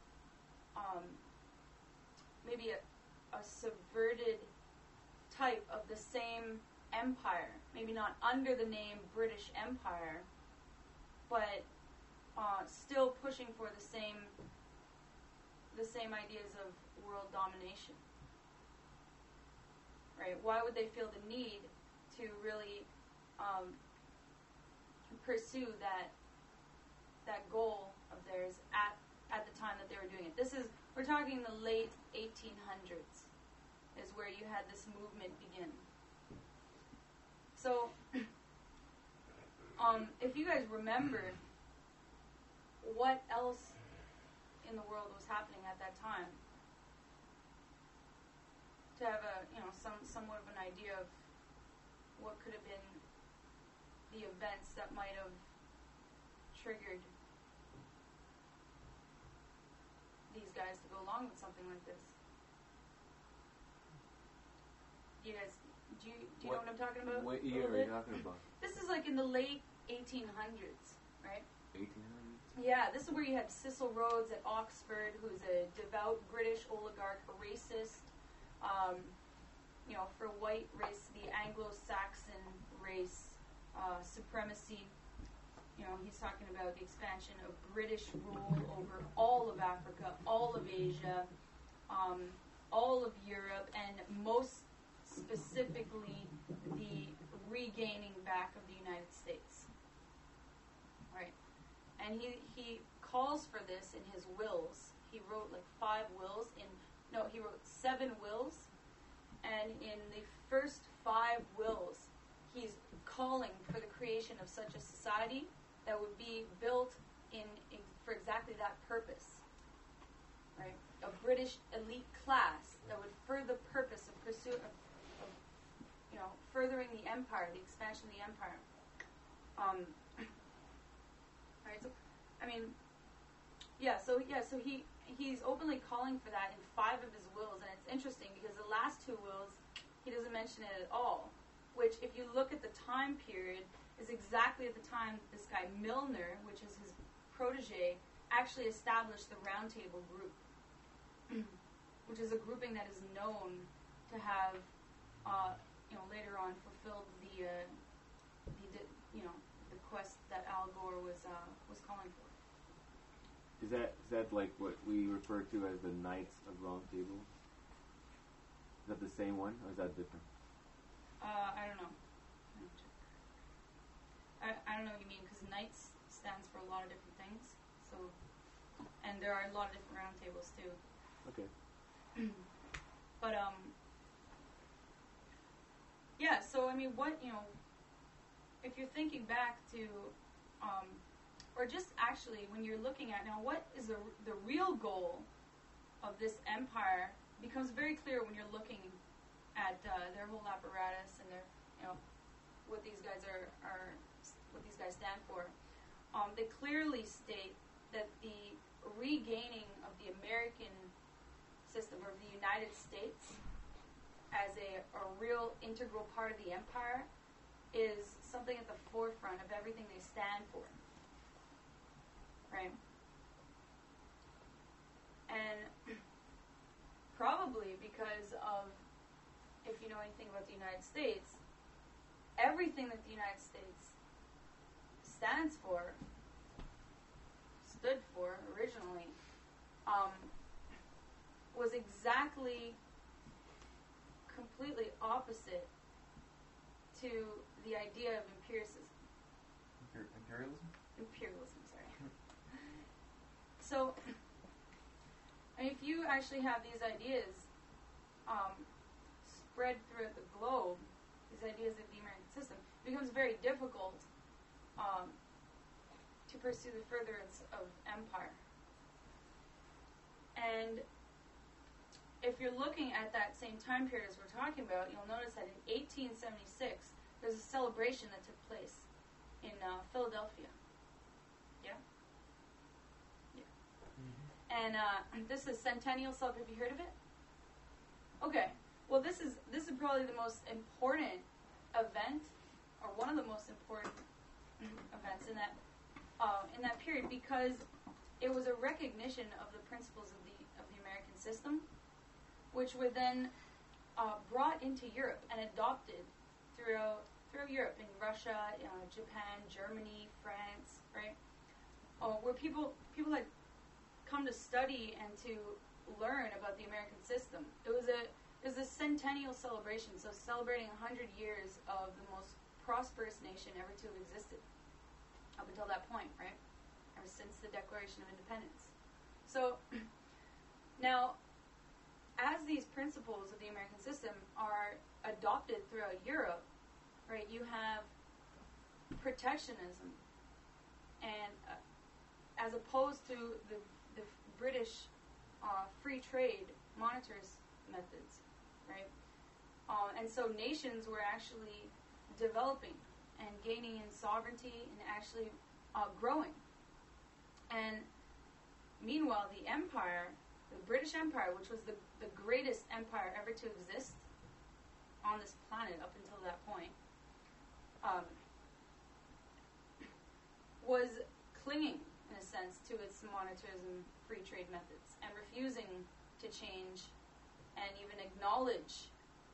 maybe a subverted type of the same empire, maybe not under the name British Empire, but still pushing for the same ideas of world domination, right? Why would they feel the need to really pursue that goal of theirs at the time that they were doing it? We're talking the late 1800s is where you had this movement begin. So, if you guys remember what else in the world was happening at that time, to have somewhat of an idea of what could have been the events that might have triggered these guys to go along with something like this. Do you know what I'm talking about? What year are you talking about? This is like in the late 1800s, right? 1800s? Yeah, this is where you had Cecil Rhodes at Oxford, who's a devout British oligarch, a racist, for white race, the Anglo-Saxon race, supremacy. He's talking about the expansion of British rule over all of Africa, all of Asia, all of Europe, and most specifically the regaining back of the United States. Right? And he calls for this in his wills. He wrote like 7 wills, and in the first 5 wills, he's calling for the creation of such a society that would be built for exactly that purpose, right? A British elite class that would further the purpose of pursuit of furthering the empire, the expansion of the empire. Right. So he's openly calling for that in 5 of his wills, and it's interesting because the last 2 wills he doesn't mention it at all. Which, if you look at the time period, is exactly at the time this guy Milner, which is his protege, actually established the Round Table group, which is a grouping that is known to have, later on fulfilled the quest that Al Gore was calling for. Is that like what we refer to as the Knights of Round Table? Is that the same one, or is that different? I don't know. I don't know what you mean, because Knights stands for a lot of different things. So, and there are a lot of different round tables too. Okay. But yeah. So if you're thinking back to, or just actually when you're looking at now, what is the real goal of this empire becomes very clear when you're looking at their whole apparatus and their, what these guys what these guys stand for. They clearly state that the regaining of the American system, or the United States, as a real integral part of the empire, is something at the forefront of everything they stand for. Right? And probably because of, if you know anything about the United States, everything that the United States stood for originally, was exactly completely opposite to the idea of empiricism. Imperialism? Imperialism, sorry. So, if you actually have these ideas spread throughout the globe, these ideas of the American system, it becomes very difficult to pursue the furtherance of empire. And if you're looking at that same time period as we're talking about, you'll notice that in 1876, there's a celebration that took place in Philadelphia. Yeah? Yeah. Mm-hmm. And this is Centennial Club. Have you heard of it? Okay. Well, this is probably the most important event, or one of the most important events in that period, because it was a recognition of the principles of the American system, which were then brought into Europe and adopted throughout Europe, in Russia, Japan, Germany, France, right? Where people had come to study and to learn about the American system. It was a centennial celebration, so celebrating 100 years of the most prosperous nation ever to have existed up until that point, right? Ever since the Declaration of Independence. So now, as these principles of the American system are adopted throughout Europe, right, you have protectionism, and as opposed to the British free trade monetarist methods, right? And so nations were actually developing and gaining in sovereignty and actually growing. And meanwhile, the empire, the British Empire, which was the greatest empire ever to exist on this planet up until that point, was clinging, in a sense, to its monetarism free trade methods and refusing to change and even acknowledge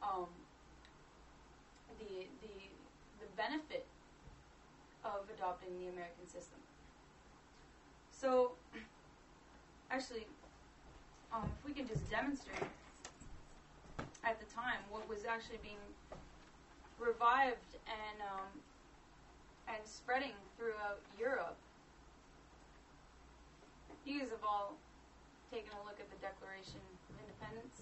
the benefit of adopting the American system. So, actually, if we can just demonstrate at the time what was actually being revived and spreading throughout Europe. You guys have all taken a look at the Declaration of Independence.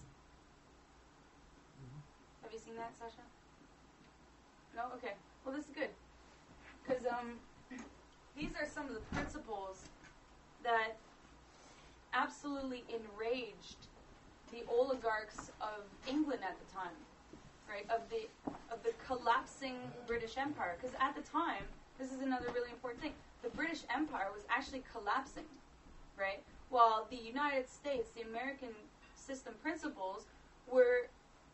Have you seen that, Sasha? No? Okay. Well, this is good. Because these are some of the principles that absolutely enraged the oligarchs of England at the time, right? Of the collapsing British Empire. Because at the time, this is another really important thing, the British Empire was actually collapsing, right? While the United States, the American system principles, were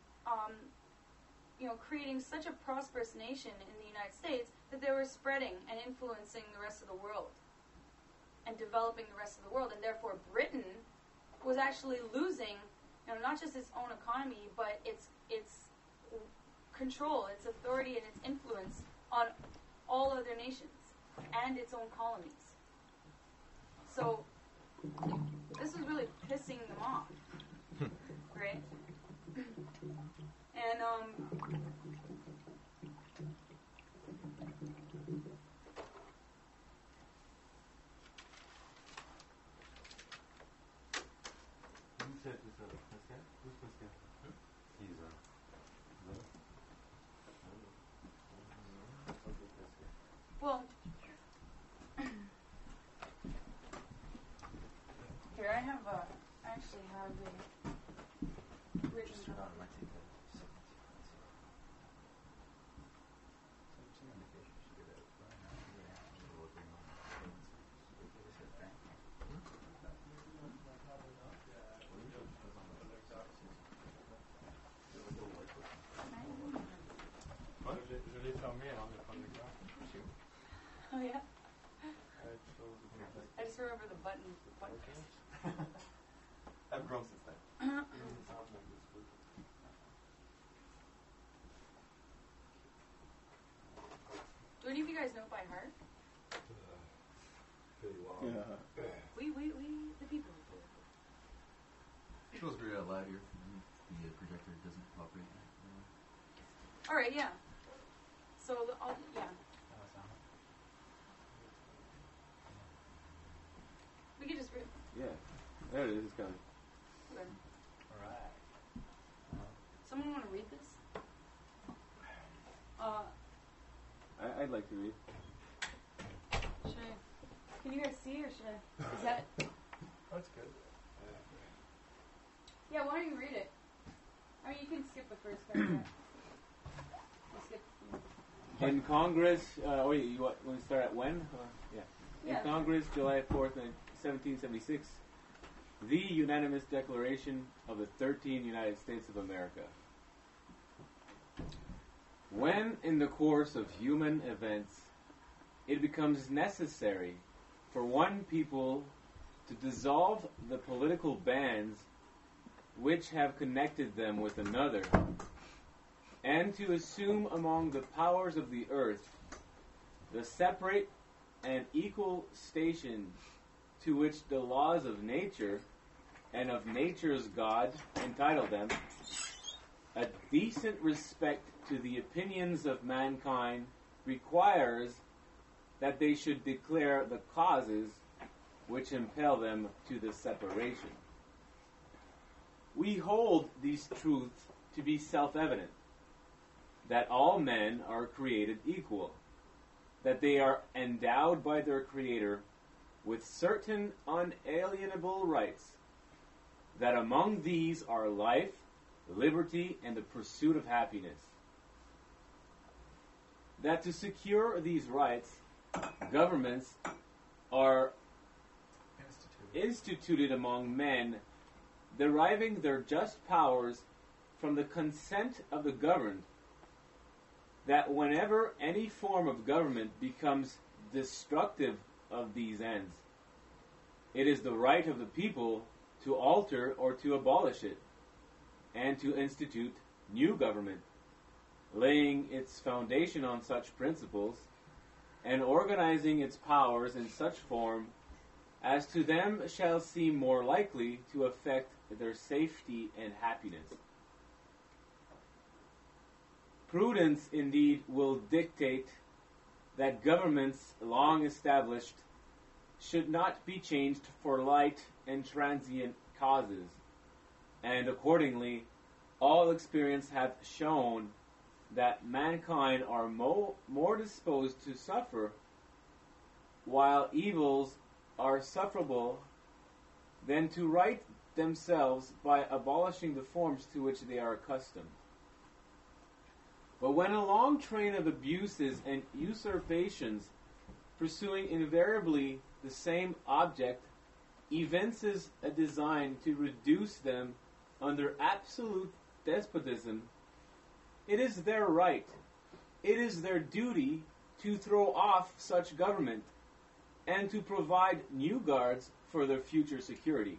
creating such a prosperous nation in the United States that they were spreading and influencing the rest of the world and developing the rest of the world. And therefore, Britain was actually losing, not just its own economy, but its control, its authority, and its influence on all other nations and its own colonies. So this was really pissing them off, right? And well, here I actually have a written copy. Je l'ai fermé alors de prendre le gars. Oh yeah. Autre chose de contact. I just remember the button. I've grown since then. Do any of you guys know by heart? Yeah. We, the people. Feels very loud here. The projector doesn't cooperate. All right, yeah. So, yeah. We could just read. Yeah. There it is. It's coming. Okay. Alright. Someone want to read this? I'd like to read. Should I? Can you guys see, or should I? Is that? That's good. Yeah. Why don't you read it? I mean, you can skip the first paragraph. You skip. In Congress, you want to start at when? Or, yeah. Yeah. In Congress, July 4th, 1776, the unanimous declaration of the 13 United States of America. When, in the course of human events, it becomes necessary for one people to dissolve the political bands which have connected them with another, and to assume among the powers of the earth the separate and equal station to which the laws of nature and of nature's God entitle them, a decent respect to the opinions of mankind requires that they should declare the causes which impel them to the separation. We hold these truths to be self-evident, that all men are created equal, that they are endowed by their Creator with certain unalienable rights, that among these are life, liberty, and the pursuit of happiness. That to secure these rights, governments are instituted among men, deriving their just powers from the consent of the governed, that whenever any form of government becomes destructive of these ends, it is the right of the people to alter or to abolish it, and to institute new government, laying its foundation on such principles, and organizing its powers in such form as to them shall seem more likely to affect their safety and happiness. Prudence, indeed, will dictate that governments long established should not be changed for light and transient causes, and accordingly, all experience hath shown that mankind are more disposed to suffer, while evils are sufferable, than to right themselves by abolishing the forms to which they are accustomed. But when a long train of abuses and usurpations, pursuing invariably the same object, evinces a design to reduce them under absolute despotism, it is their right, it is their duty to throw off such government and to provide new guards for their future security.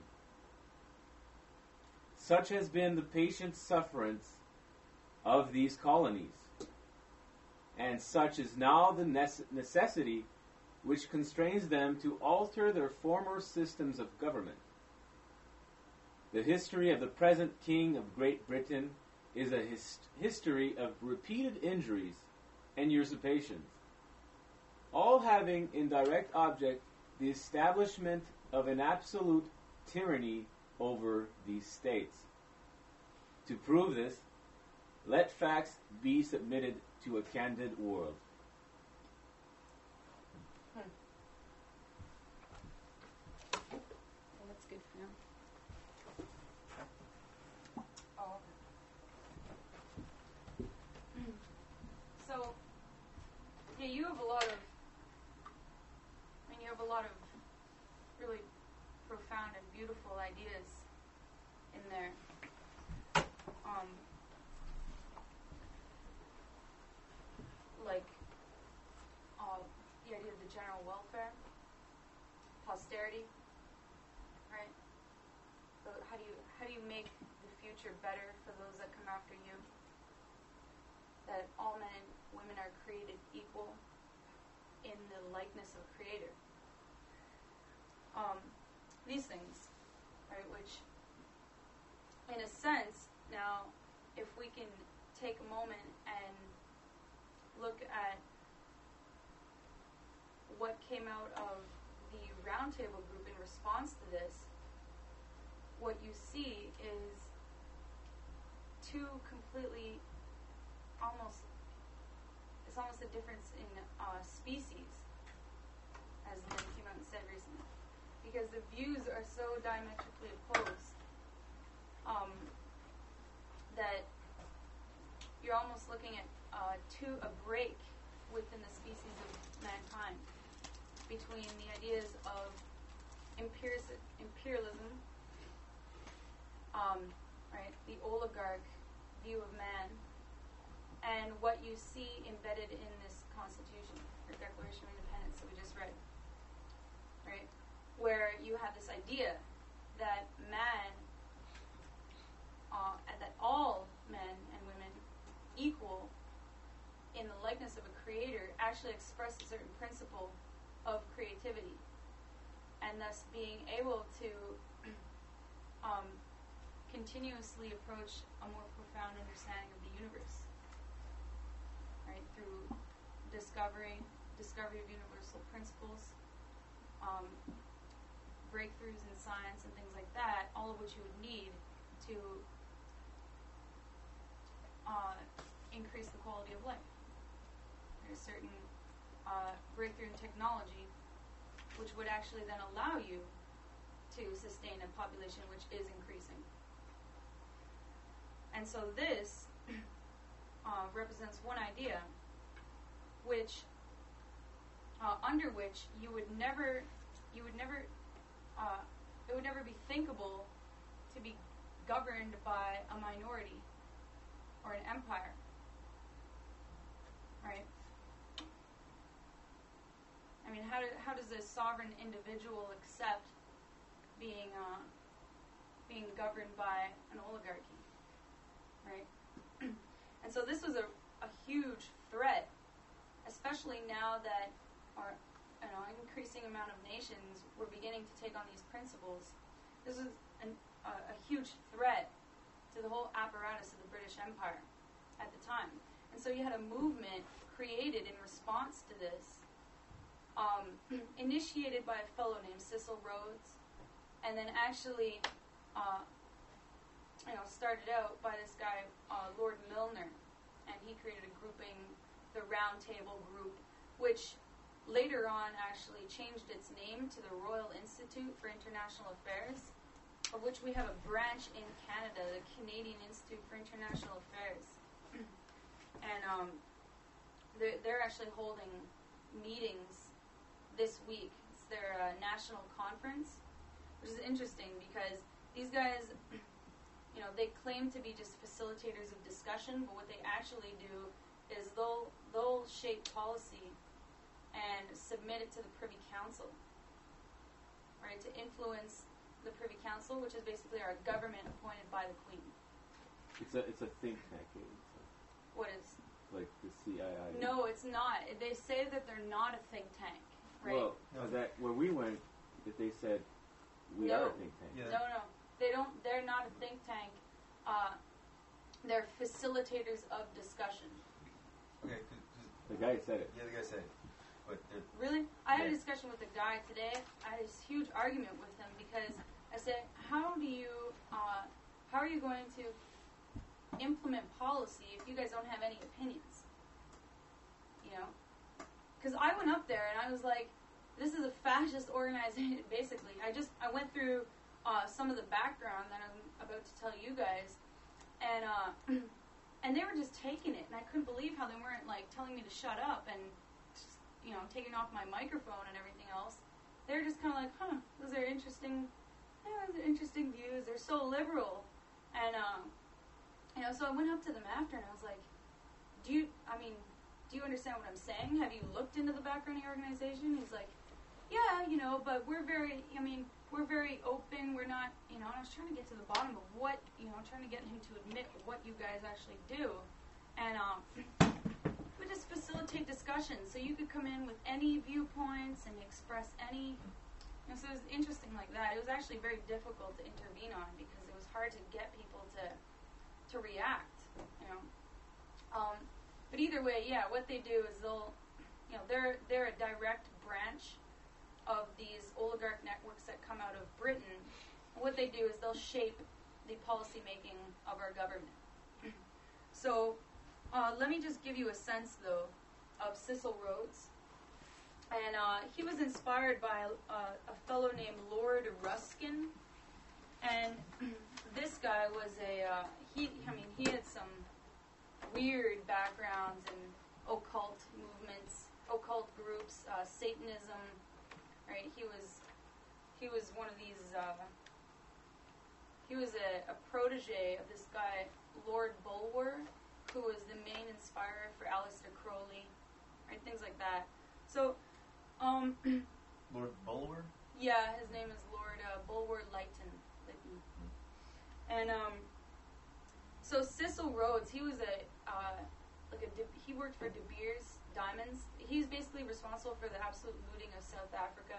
Such has been the patient sufferance of these colonies, and such is now the necessity which constrains them to alter their former systems of government. The history of the present King of Great Britain is a history of repeated injuries and usurpations, all having in direct object the establishment of an absolute tyranny over these states. To prove this, let facts be submitted to a candid world. Well, that's good for now. Oh. So, yeah, you have a lot of really profound and beautiful ideas in there. Like the idea of the general welfare, posterity, right? So how do you make the future better for those that come after you? That all men and women are created equal in the likeness of Creator. These things, right? Which, in a sense, now, if we can take a moment and look at what came out of the roundtable group in response to this, what you see is two completely, it's almost a difference in species, as the men came out and said recently, because the views are so diametrically opposed that you're almost looking at a break within the species of mankind between the ideas of imperialism, right, the oligarch view of man, and what you see embedded in this Constitution, or Declaration of Independence that we just read, right, where you have this idea that man, that all men and women equal in the likeness of a creator actually express a certain principle of creativity, and thus being able to continuously approach a more profound understanding of the universe, right, through discovery of universal principles, breakthroughs in science and things like that, all of which you would need to increase the quality of life. There's certain breakthrough in technology which would actually then allow you to sustain a population which is increasing. And so this represents one idea which under which it would never be thinkable to be governed by a minority or an empire, right? I mean, how does a sovereign individual accept being governed by an oligarchy, right? And so this was a huge threat, especially now that an increasing amount of nations were beginning to take on these principles. This was a huge threat to the whole apparatus of the British Empire at the time. And so you had a movement created in response to this, initiated by a fellow named Cecil Rhodes, and then actually started out by this guy, Lord Milner, and he created a grouping, the Round Table Group, which later on actually changed its name to the Royal Institute for International Affairs, of which we have a branch in Canada, the Canadian Institute for International Affairs. And they're actually holding meetings this week. It's their national conference, which is interesting because these guys, they claim to be just facilitators of discussion, but what they actually do is they'll shape policy and submit it to the Privy Council, right, to influence the Privy Council, which is basically our government appointed by the Queen. It's a think tank. What is? Like the CII. No, it's not. They say that they're not a think tank, right? Well, when we went, they said we are a think tank. Yeah. No, they don't. They're not a think tank. They're facilitators of discussion. Okay, The guy said it. yeah, the guy said it. But Really? I had a Yeah. discussion with a guy today. I had this huge argument with him because I said, how are you going to implement policy if you guys don't have any opinions? Because I went up there and I was like, this is a fascist organization, basically. I went through some of the background that I'm about to tell you guys, and they were just taking it, and I couldn't believe how they weren't like telling me to shut up and taking off my microphone and everything else. They're just kind of like, those are interesting views. They're so liberal, and so I went up to them after, and I was like, do you understand what I'm saying? Have you looked into the background of your organization? He's like, yeah, but we're very open. We're not, and I was trying to get to the bottom of what, trying to get him to admit what you guys actually do, and we just facilitate discussion, so you could come in with any viewpoints and express any. So it was interesting like that. It was actually very difficult to intervene on because it was hard to get people to react. But either way, yeah, what they do is they're a direct branch of these oligarch networks that come out of Britain. And what they do is they'll shape the policy making of our government. So let me just give you a sense, though, of Cecil Rhodes. And he was inspired by a fellow named Lord Ruskin. And this guy was he had some weird backgrounds in occult movements, occult groups, Satanism, right? He was one of these, he was a protege of this guy, Lord Bulwer, who was the main inspirer for Aleister Crowley, right? Things like that. So, Lord Bulwer? Yeah, his name is Lord Bulwer Lytton. And so Cecil Rhodes, he was he worked for De Beers Diamonds. He's basically responsible for the absolute looting of South Africa.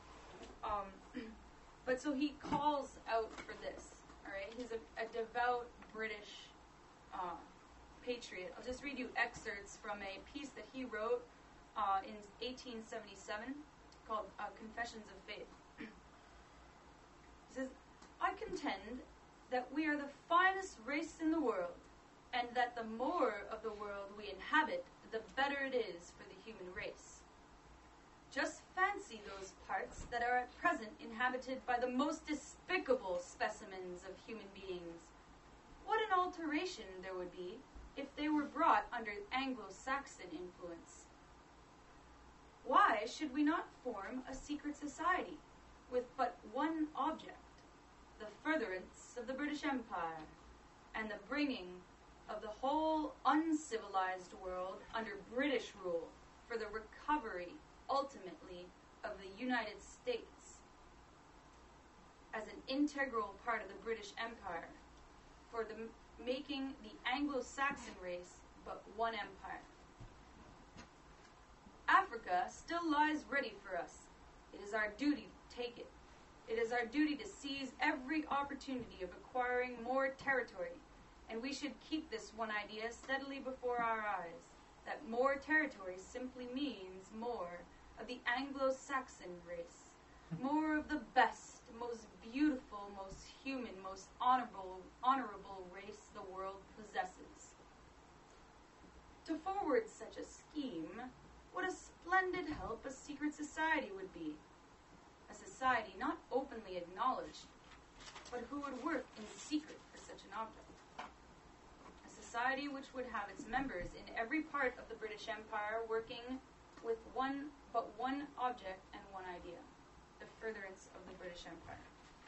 But so he calls out for this. All right, he's a devout British patriot. I'll just read you excerpts from a piece that he wrote in 1877 called Confessions of Faith. He says, "I contend that we are the finest race in the world, and that the more of the world we inhabit, the better it is for the human race. Just fancy those parts that are at present inhabited by the most despicable specimens of human beings. What an alteration there would be if they were brought under Anglo-Saxon influence. Why should we not form a secret society with but one object, the furtherance of the British Empire, and the bringing of the whole uncivilized world under British rule for the recovery, ultimately, of the United States as an integral part of the British Empire, for the making the Anglo-Saxon race but one empire. Africa still lies ready for us. It is our duty to take it. It is our duty to seize every opportunity of acquiring more territory, and we should keep this one idea steadily before our eyes, that more territory simply means more of the Anglo-Saxon race, more of the best, most beautiful, most human, most honorable race the world possesses. To forward such a scheme, what a splendid help a secret society would be. A society not openly acknowledged, but who would work in secret for such an object. A society which would have its members in every part of the British Empire working with one object and one idea, the furtherance of the British Empire.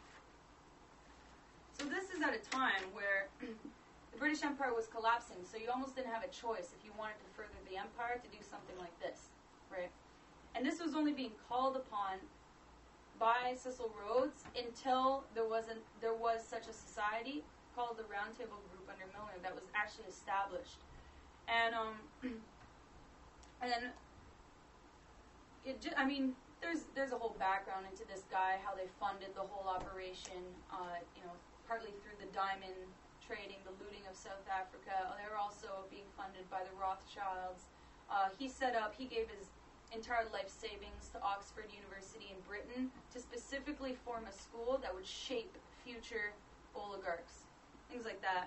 So this is at a time where the British Empire was collapsing, so you almost didn't have a choice if you wanted to further the empire to do something like this, right? And this was only being called upon by Cecil Rhodes until there was such a society called the Round Table Group under Milner that was actually established. And then there's a whole background into this guy, how they funded the whole operation, partly through the diamond trading, the looting of South Africa. They were also being funded by the Rothschilds. He gave his entire life savings to Oxford University in Britain to specifically form a school that would shape future oligarchs, things like that.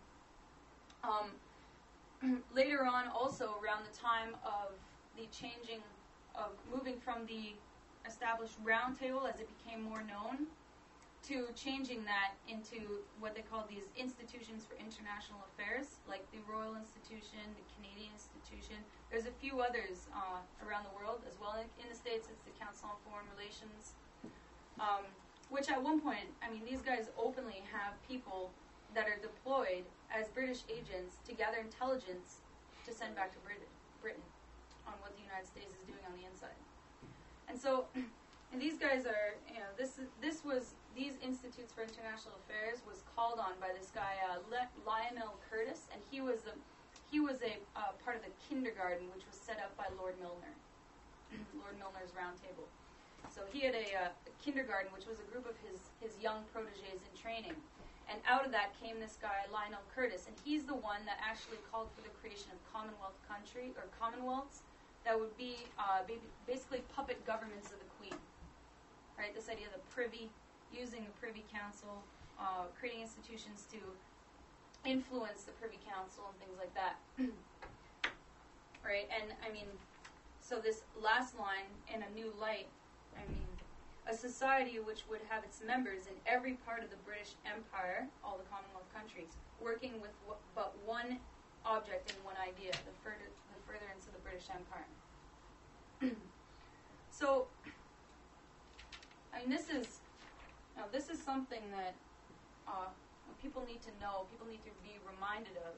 Later on, also around the time of the changing of moving from the established Round Table as it became more known to changing that into what they call these institutions for international affairs, like the Royal Institution, the Canadian Institution. There's a few others around the world as well. In the States, it's the Council on Foreign Relations, which at one point, these guys openly have people that are deployed as British agents to gather intelligence to send back to Britain on what the United States is doing on the inside. And so, and these guys are, these Institutes for International Affairs was called on by this guy, Lionel Curtis, and he was a part of the kindergarten, which was set up by Lord Milner, Lord Milner's Round Table. So he had a kindergarten, which was a group of his young protégés in training. And out of that came this guy, Lionel Curtis, and he's the one that actually called for the creation of commonwealths that would be basically puppet governments of the Queen. Right? This idea of the privy, using the Privy Council, creating institutions to influence the Privy Council and things like that. Right? And I mean, so this last line, in a new light, I mean, a society which would have its members in every part of the British Empire, all the Commonwealth countries, working with but one object and one idea, the furtherance of the British Empire. So, I mean, this is something that people need to know, people need to be reminded of.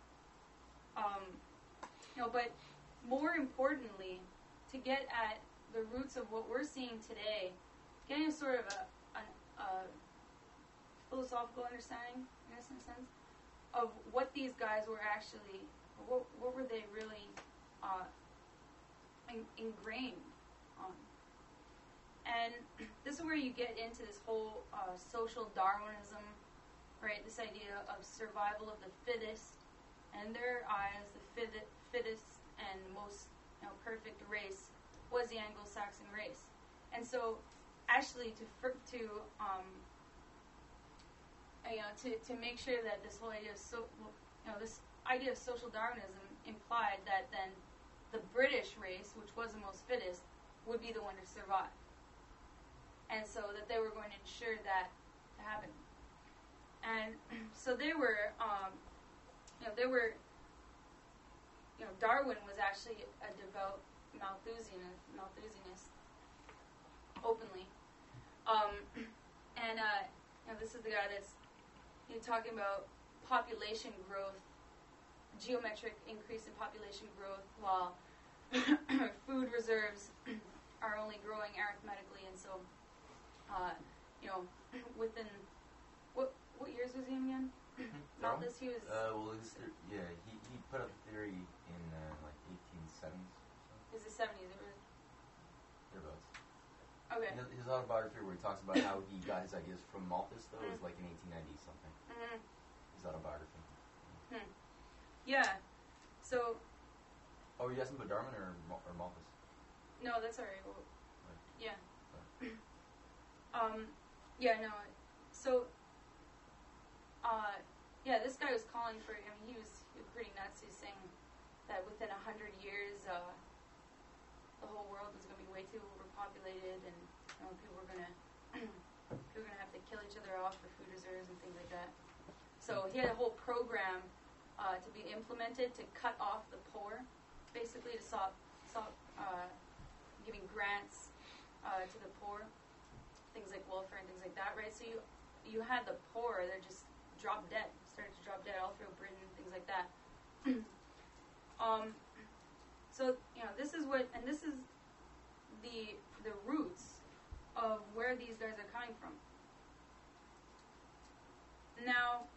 But more importantly, to get at the roots of what we're seeing today, getting a sort of a philosophical understanding, I guess, in a sense, of what these guys were actually, what were they really ingrained on. And this is where you get into this whole social Darwinism, right? This idea of survival of the fittest, and in their eyes, the fittest and most perfect race was the Anglo-Saxon race. And so, actually, to make sure that this whole idea of this idea of social Darwinism implied that then the British race, which was the most fittest, would be the one to survive, and so that they were going to ensure that to happen. And so Darwin was actually a devout Malthusianist, openly. This is the guy that's talking about population growth, geometric increase in population growth, while food reserves are only growing arithmetically, and so, within what years was he in again? Malthus, he was. He put up a theory in like 1870s. Is the 70s? It was. Thereabouts. Okay. His autobiography, where he talks about how he got his ideas from Malthus, though, is like in 1890 something. Mm-hmm. His autobiography. Yeah. So. Oh, were you asking about Darwin or Malthus? No, that's alright. Well, right. Yeah. Sorry. Yeah. No. So. This guy was calling for. I mean, he was pretty nuts. He was saying that within 100 years, the whole world was going to be way too overpopulated, and people were going to have to kill each other off for food reserves and things like that. So he had a whole program to be implemented to cut off the poor, basically to stop giving grants to the poor, things like welfare and things like that, right? So you had the poor, they're just started to drop dead all through Britain and things like that. So this is the roots of where these guys are coming from. Now,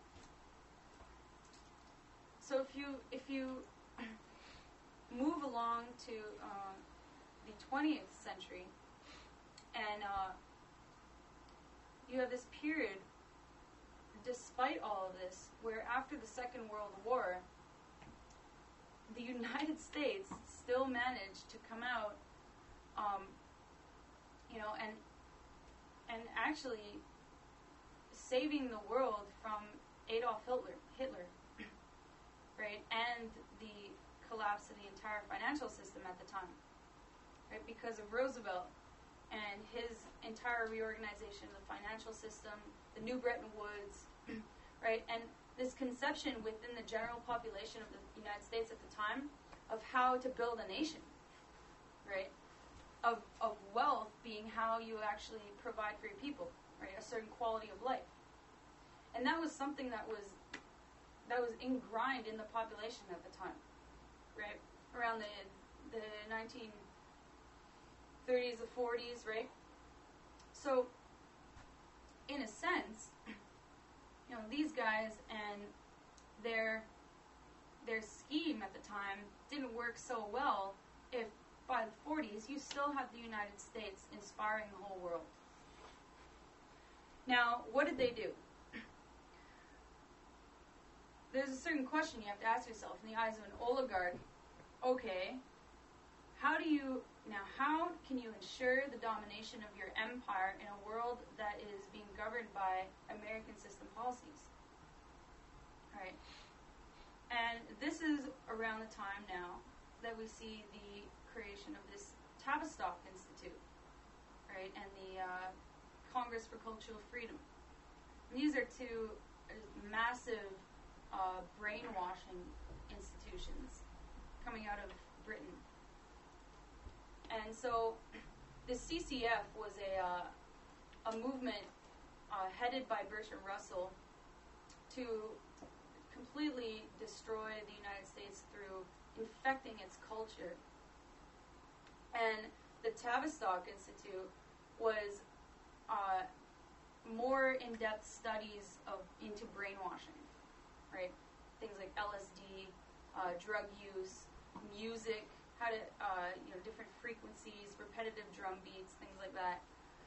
so if you move along to the 20th century, and you have this period, despite all of this, where after the Second World War, the United States still managed to come out, and actually saving the world from Adolf Hitler, right, and the collapse of the entire financial system at the time, right, because of Roosevelt and his entire reorganization of the financial system, the new Bretton Woods, right, and this conception within the general population of the United States at the time of how to build a nation, right, of wealth being how you actually provide for your people, right, a certain quality of life. And that was something that was ingrained in the population at the time, right, around the 1930s, the 40s, right? So, in a sense, these guys and their scheme at the time didn't work so well if by the 40s you still have the United States inspiring the whole world. Now, what did they do? there's a certain question you have to ask yourself in the eyes of an oligarch. Okay, how can you ensure the domination of your empire in a world that is being governed by American system policies? All right. And this is around the time now that we see the creation of this Tavistock Institute, right, and the Congress for Cultural Freedom. And these are two massive brainwashing institutions coming out of Britain. And so the CCF was a movement headed by Bertrand Russell to completely destroy the United States through infecting its culture. And the Tavistock Institute was more in-depth studies into brainwashing, right? Things like LSD, drug use, music, how to, different frequencies, repetitive drum beats, things like that.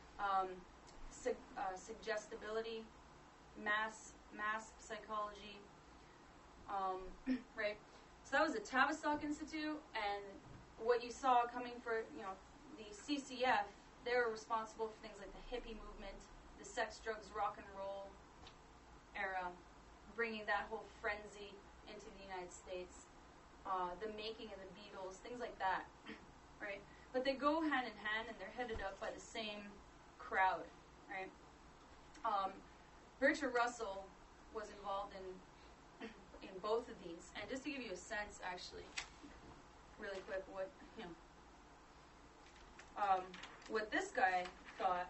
Suggestibility, mass psychology, right? So that was the Tavistock Institute, and what you saw coming for, the CCF, they were responsible for things like the hippie movement, the sex, drugs, rock and roll era, bringing that whole frenzy into the United States, the making of the Beatles, things like that, right? But they go hand in hand, and they're headed up by the same crowd, right? Bertrand Russell was involved in both of these, and just to give you a sense, actually, really quick, what this guy thought.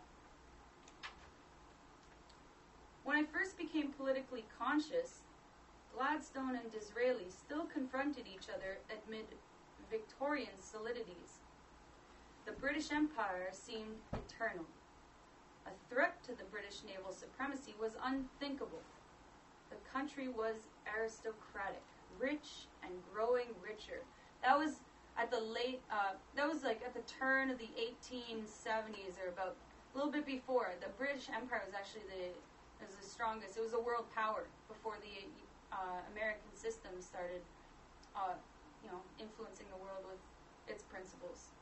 When I first became politically conscious, Gladstone and Disraeli still confronted each other amid Victorian solidities. The British Empire seemed eternal. A threat to the British naval supremacy was unthinkable. The country was aristocratic, rich and growing richer. That was at the at the turn of the 1870s, or about a little bit before. The British Empire was actually the strongest. It was a world power before the American system started, influencing the world with its principles.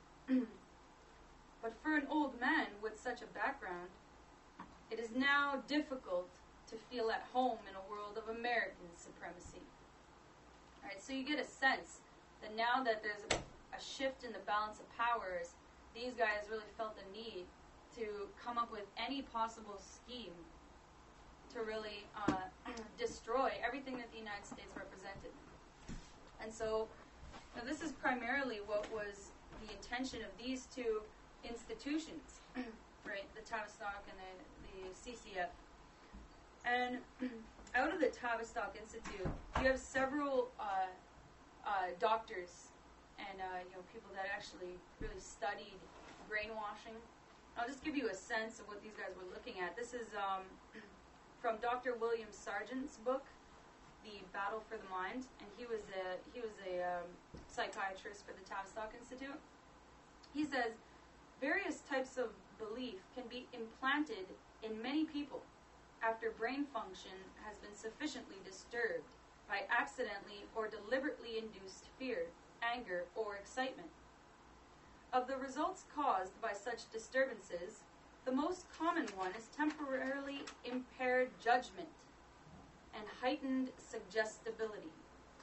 But for an old man with such a background, it is now difficult to feel at home in a world of American supremacy. All right, so you get a sense that now that there's a shift in the balance of powers, these guys really felt the need to come up with any possible scheme to really destroy everything that the United States represented. And so this is primarily what was the intention of these two institutions, right, the Tavistock and the CCF. And out of the Tavistock Institute, you have several doctors and people that actually really studied brainwashing. I'll just give you a sense of what these guys were looking at. This is from Dr. William Sargent's book, The Battle for the Mind, and he was a psychiatrist for the Tavistock Institute. He says, various types of belief can be implanted in many people after brain function has been sufficiently disturbed by accidentally or deliberately induced fear, anger, or excitement. Of the results caused by such disturbances, the most common one is temporarily impaired judgment and heightened suggestibility.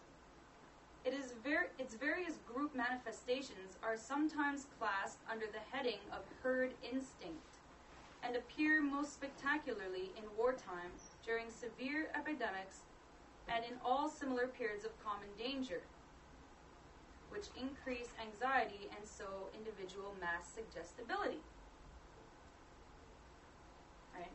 Its various group manifestations are sometimes classed under the heading of herd instinct and appear most spectacularly in wartime, during severe epidemics, and in all similar periods of common danger, which increase anxiety and so individual mass suggestibility. Right?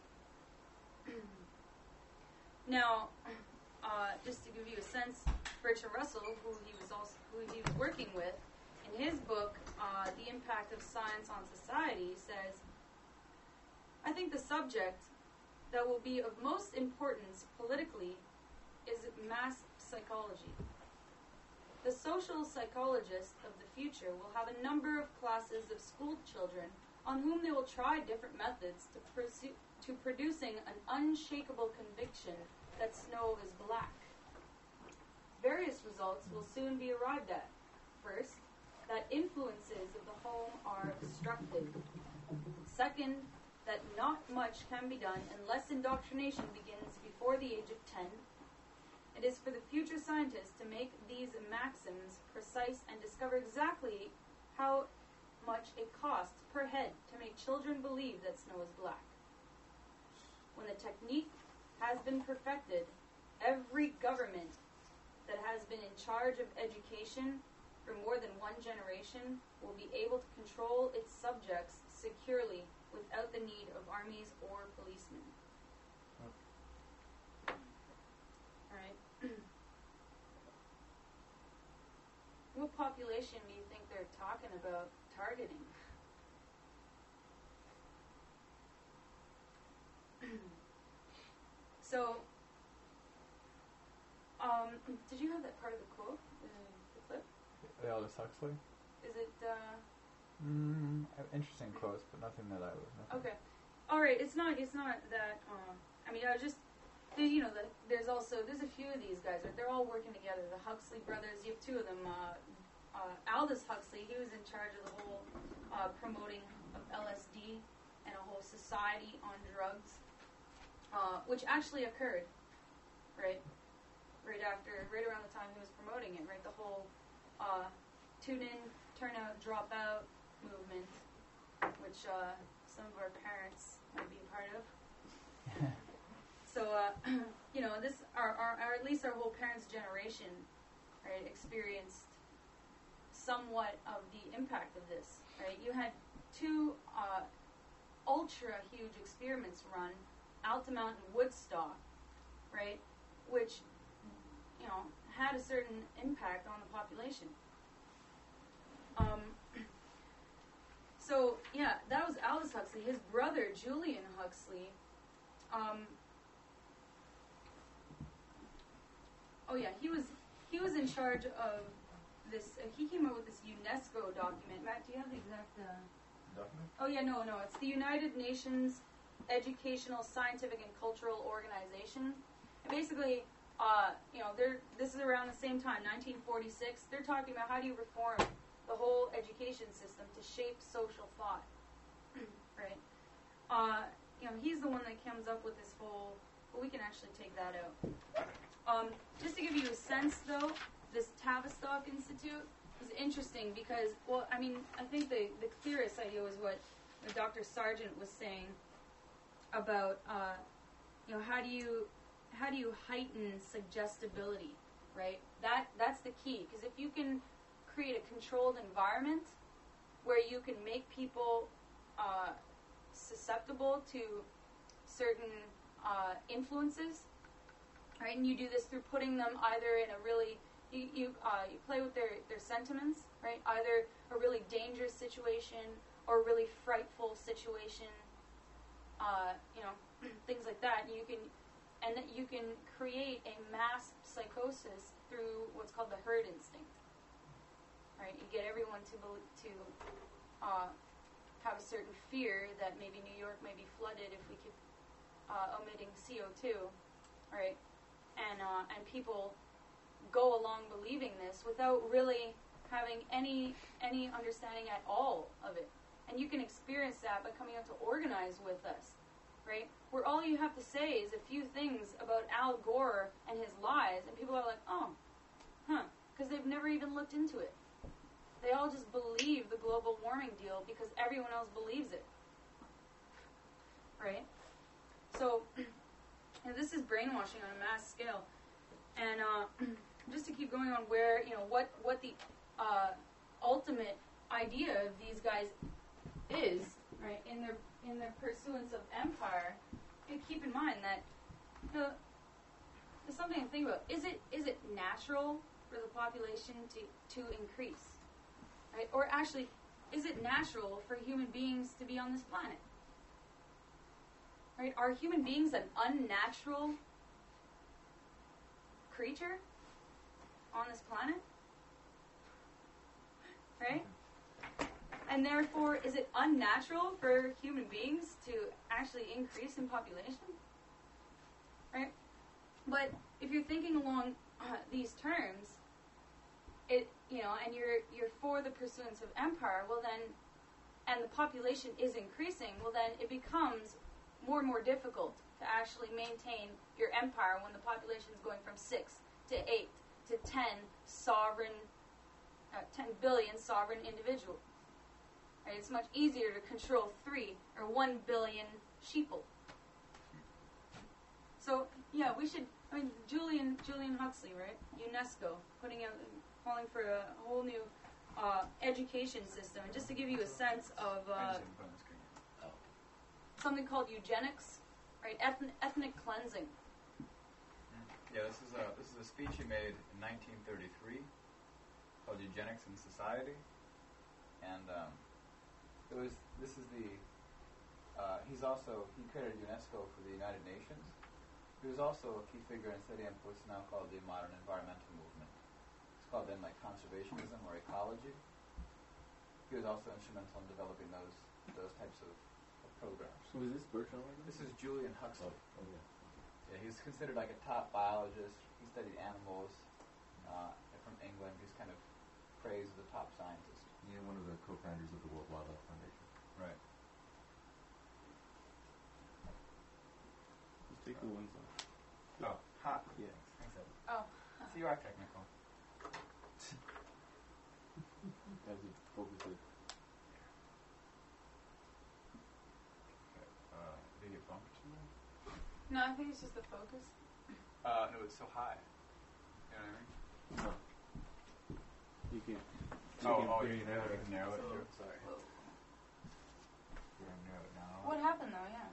Now, just to give you a sense, Bertrand Russell, who he was working with, in his book, The Impact of Science on Society, says, I think the subject that will be of most importance politically is mass psychology. The social psychologists of the future will have a number of classes of school children on whom they will try different methods to producing an unshakable conviction that snow is black. Various results will soon be arrived at. First, that influences of the home are obstructed. Second, that not much can be done unless indoctrination begins before the age of 10. It is for the future scientists to make these maxims precise and discover exactly how much it costs per head to make children believe that snow is black. When the technique has been perfected, every government that has been in charge of education for more than one generation will be able to control its subjects securely without the need of armies or policemen. Alright. What population do you think they're talking about targeting? So, did you have that part of the quote, the clip? Aldous Huxley? Is it, Interesting quotes, but nothing that I would know. Okay. Alright, it's not that, I mean, I was just, there's a few of these guys, right? They're all working together. The Huxley brothers, you have two of them. Aldous Huxley, he was in charge of the whole promoting of LSD and a whole society on drugs, which actually occurred, right? Right around the time he was promoting it, right? The whole tune in, turn out, drop out movement, which some of our parents might be a part of. So, this, our at least our whole parents' generation, right, experienced somewhat of the impact of this, right? You had two ultra huge experiments run, Altamont and Woodstock, right, which, had a certain impact on the population. So, yeah, that was Aldous Huxley. His brother, Julian Huxley, he was in charge of this, he came up with this UNESCO document. Matt, do you have the exact, Document? Oh, yeah, no, it's the United Nations Educational, Scientific, and Cultural Organization. And basically, this is around the same time, 1946. They're talking about how do you reform the whole education system to shape social thought, right? He's the one that comes up with this whole, but we can actually take that out. Just to give you a sense, though, this Tavistock Institute is interesting because, I think the clearest idea was what Dr. Sargent was saying about, how do you heighten suggestibility, right? That's the key, because if you can create a controlled environment where you can make people susceptible to certain influences, right? And you do this through putting them either in a really, you play with their sentiments, right? Either a really dangerous situation or a really frightful situation, things like that. And you can create a mass psychosis through what's called the herd instinct, right? You get everyone to have a certain fear that maybe New York may be flooded if we keep emitting CO2, right? And people go along believing this without really having any understanding at all of it. And you can experience that by coming out to organize with us, right? Where all you have to say is a few things about Al Gore and his lies, and people are like, oh, because they've never even looked into it. They all just believe the global warming deal because everyone else believes it, right? So, this is brainwashing on a mass scale. And just to keep going on where, what the ultimate idea of these guys is, right, in their pursuance of empire, you keep in mind that there's something to think about. Is it natural for the population to increase, right? Or actually, is it natural for human beings to be on this planet? Right? Are human beings an unnatural creature on this planet? Right? And therefore, is it unnatural for human beings to actually increase in population? Right? But if you're thinking along these terms, and you're for the pursuance of empire, well then, and the population is increasing, well then it becomes more and more difficult to actually maintain your empire when the population is going from 6 to 8 to 10 billion sovereign individuals. Right? It's much easier to control 3 or 1 billion sheeple. So yeah, we should. I mean, Julian Huxley, right? UNESCO calling for a whole new education system, and just to give you a sense of something called eugenics, right? Ethnic cleansing. Yeah, this is a speech he made in 1933 called "Eugenics in Society," and he created UNESCO for the United Nations. He was also a key figure in setting up what's now called the modern environmental movement. It's called then like conservationism or ecology. He was also instrumental in developing those types of programs. So is this Bertrand? This is Julian Huxley. Oh yeah. Yeah, he's considered like a top biologist. He studied animals from England. He's kind of praised as a top scientist. Yeah, one of the co-founders of the World Wildlife Foundation. Right. Let's take the ones off. Oh, hot. Yeah. Thanks, Evan. Oh. So you are technical. As it focuses. Did you get bumped tonight? No, I think it's just the focus. No, it's so high. You know what I mean? No. You can't. You can narrow it. Sure. Sorry. Whoa. You're gonna narrow it down. What happened though? Yeah.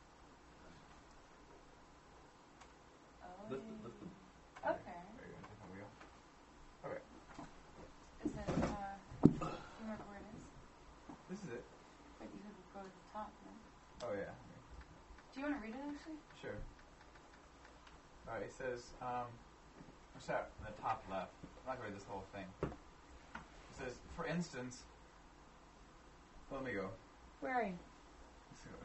Oh. Lift the Okay. Are you on a different wheel? Okay. Is it? Do you remember where it is? This is it. But you could go to the top, no? Oh yeah. Do you want to read it actually? Sure. All right. It says. I'll start in the top left. I'm not gonna read this whole thing. It says, for instance. Let me go. Where are you? Let's go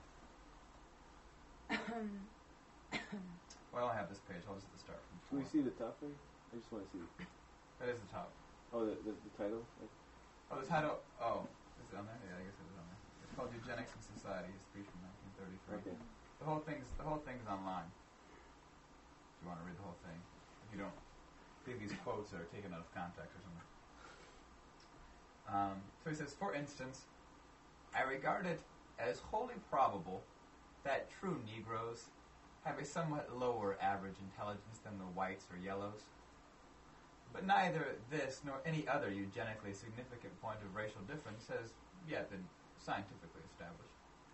to the. Well, I don't have this page. I'll just start Can we from 4. see the top thing? I just want to see. That is the top. Oh, the title. Oh, the title. Oh, is it on there? Yeah, I guess it is on there. It's called "Eugenics in Society," his speech from 1933. Okay. The whole thing's online. If you want to read the whole thing, if you don't think these quotes are taken out of context or something. So he says, for instance, I regard it as wholly probable that true Negroes have a somewhat lower average intelligence than the whites or yellows. But neither this nor any other eugenically significant point of racial difference has yet been scientifically established.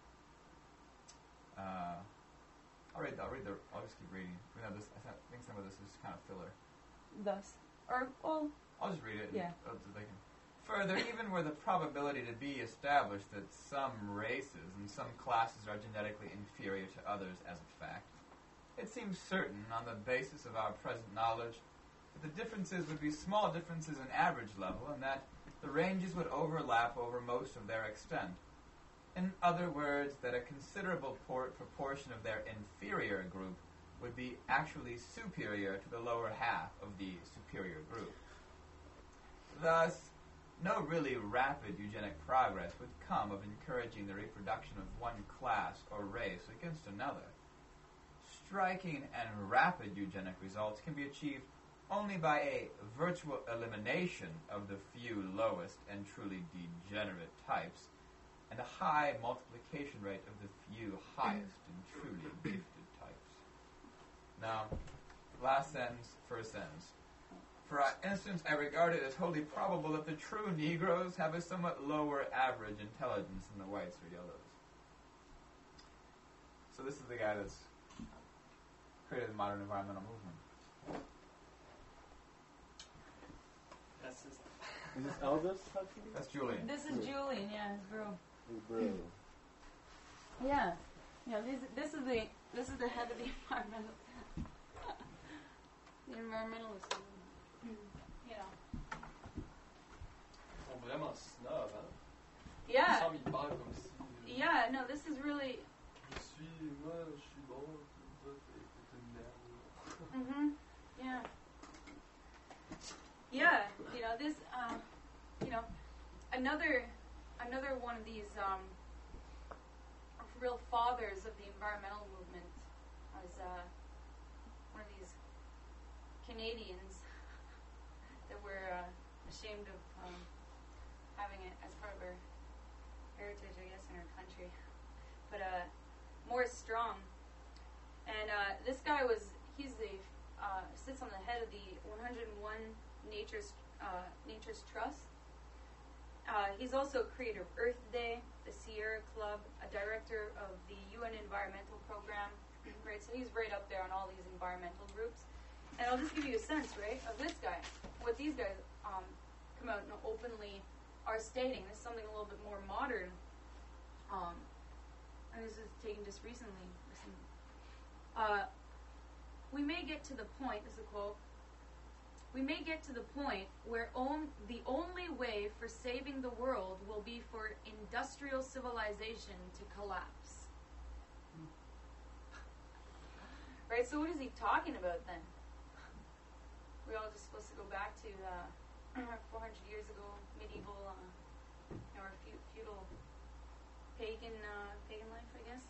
I'll just keep reading. I think some of this is kind of filler. Thus. Well. I'll just read it. Yeah. Further, even were the probability to be established that some races and some classes are genetically inferior to others as a fact, it seems certain, on the basis of our present knowledge, that the differences would be small differences in average level, and that the ranges would overlap over most of their extent. In other words, that a considerable proportion of their inferior group would be actually superior to the lower half of the superior group. Thus, no really rapid eugenic progress would come of encouraging the reproduction of one class or race against another. Striking and rapid eugenic results can be achieved only by a virtual elimination of the few lowest and truly degenerate types, and a high multiplication rate of the few highest and truly gifted types. Now, last sentence, first sentence. For instance, I regard it as wholly probable that the true Negroes have a somewhat lower average intelligence than the whites or yellows. So this is the guy that's created the modern environmental movement. That's just. Is this Aldous Huxley? That's Julian. This is Julian, yeah, his bro. Hey, bro. Yeah. Yeah, this is the head of the environmental the environmentalist. You know. Ils sont vraiment snob, hein? Yeah. Ils sont mis bas comme si. No, this is really. Moi, je suis bon, toi, t'es une merde. Yeah. Yeah. You know this. You know, another one of these real fathers of the environmental movement was one of these Canadians that we're ashamed of having it as part of our heritage, I guess, in our country. But Morris Strong, and this guy sits on the head of the 101 Nature's Trust. He's also a creator of Earth Day, the Sierra Club, a director of the UN Environmental Program, right? So he's right up there on all these environmental groups. And I'll just give you a sense, right, of this guy. What these guys come out and openly are stating. This is something a little bit more modern. And this is taken just recently. We may get to the point, this is a quote, we may get to the point where the only way for saving the world will be for industrial civilization to collapse. Right, so what is he talking about then? We're all just supposed to go back to 400 years ago, medieval, or feudal pagan life, I guess.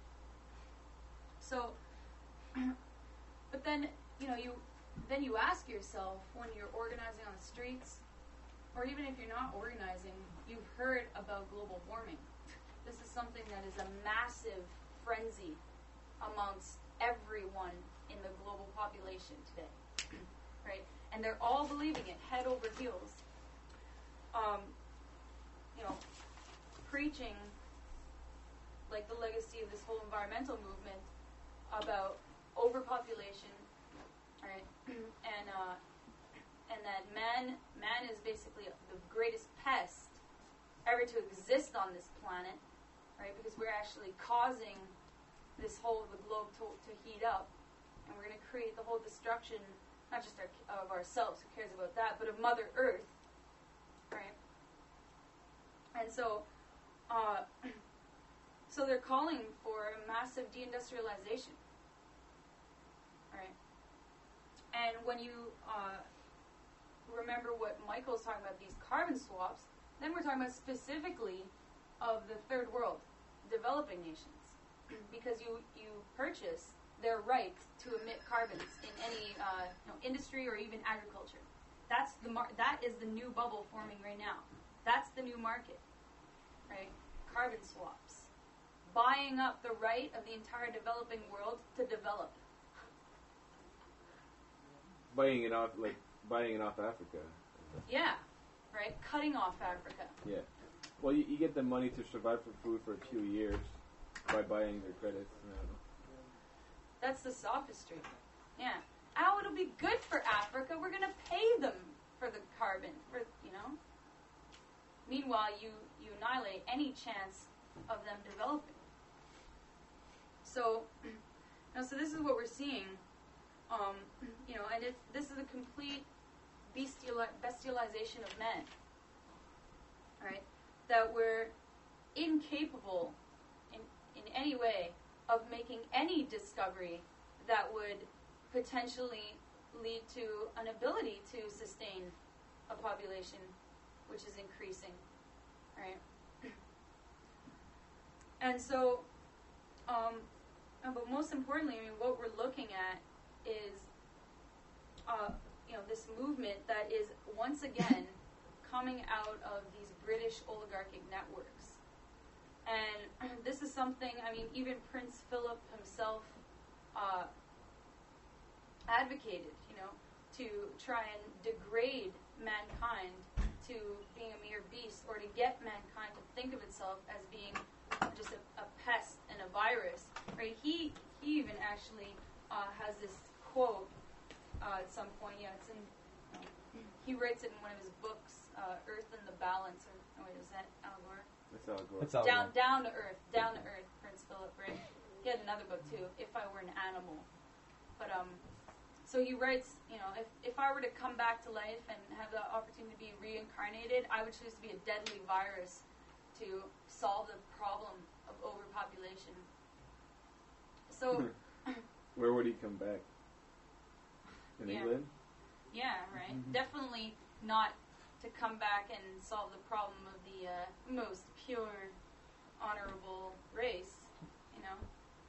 So, but then, you ask yourself when you're organizing on the streets, or even if you're not organizing, you've heard about global warming. This is something that is a massive frenzy amongst everyone in the global population today, right? And they're all believing it head over heels. Preaching like the legacy of this whole environmental movement about overpopulation, right? And that man is basically the greatest pest ever to exist on this planet, right? Because we're actually causing the globe to heat up, and we're going to create the whole destruction, not just of ourselves, who cares about that, but of Mother Earth, right? And so they're calling for a massive deindustrialization, right? And when you remember what Michael's talking about, these carbon swaps, then we're talking about specifically of the third world, developing nations, because you purchase their right to emit carbons in any industry or even agriculture. That is the new bubble forming right now. That's the new market, right? Carbon swaps, buying up the right of the entire developing world to develop. Buying it off Africa. Yeah, right. Cutting off Africa. Yeah. Well, you get the money to survive for food for a few years by buying their credits. That's the sophistry. Yeah. It'll be good for Africa. We're going to pay them for the carbon. Meanwhile, you annihilate any chance of them developing. So this is what we're seeing. And this is a complete bestialization of men. Right? That we're incapable in any way of making any discovery that would potentially lead to an ability to sustain a population which is increasing, right? And so, but most importantly, what we're looking at is, this movement that is once again coming out of these British oligarchic networks. And this is something, even Prince Philip himself advocated, to try and degrade mankind to being a mere beast, or to get mankind to think of itself as being just a pest and a virus. Right? He even actually has this quote at some point. Yeah, it's in. He writes it in one of his books, Earth and the Balance, or wait, is that Al Gore? That's Al Gore. It's Al Gore. Down to Earth, Prince Philip, right? He had another book too, If I Were an Animal. But so he writes, if I were to come back to life and have the opportunity to be reincarnated, I would choose to be a deadly virus to solve the problem of overpopulation. So where would he come back? in Yeah. England. Yeah, right. Definitely not to come back and solve the problem of the most pure, honorable race, you know.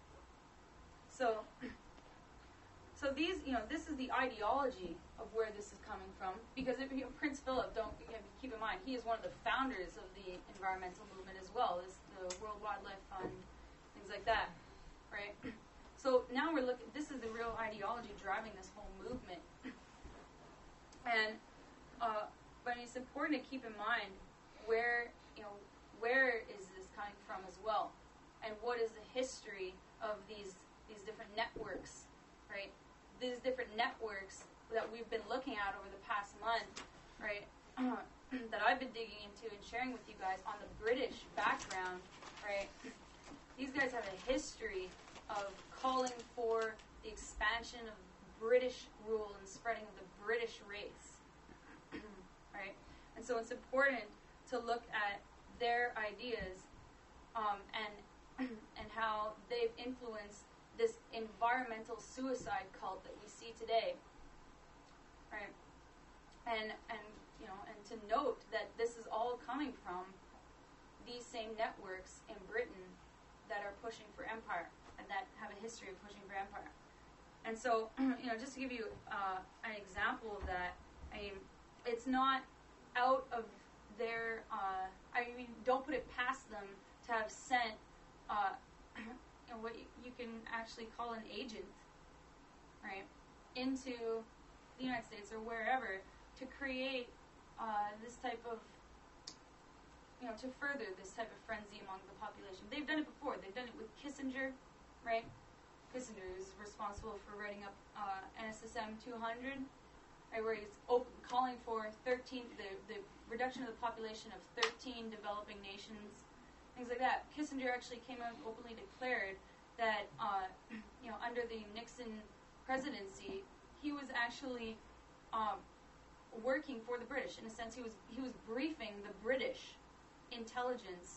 So these, this is the ideology of where this is coming from. Because Prince Philip, keep in mind, he is one of the founders of the environmental movement as well, as the World Wildlife Fund, things like that, right? So now we're looking. This is the real ideology driving this whole movement, and but it's important to keep in mind where is this coming from as well, and what is the history of these different networks, right? These different networks that we've been looking at over the past month, right? That I've been digging into and sharing with you guys on the British background, right? These guys have a history of calling for the expansion of British rule and spreading of the British race, right? And so it's important to look at their ideas and how they've influenced this environmental suicide cult that we see today, right? And to note that this is all coming from these same networks in Britain that are pushing for empire and that have a history of pushing for empire. And so, just to give you an example of that, it's not out of their, don't put it past them to have sent what you can actually call an agent, right, into the United States or wherever to create this type of, to further this type of frenzy among the population. They've done it before. They've done it with Kissinger, right? Kissinger is responsible for writing up NSSM 200, right, where he's calling for the reduction of the population of 13 developing nations, things like that. Kissinger actually came out and openly declared that, under the Nixon presidency, he was actually working for the British. In a sense, he was briefing the British intelligence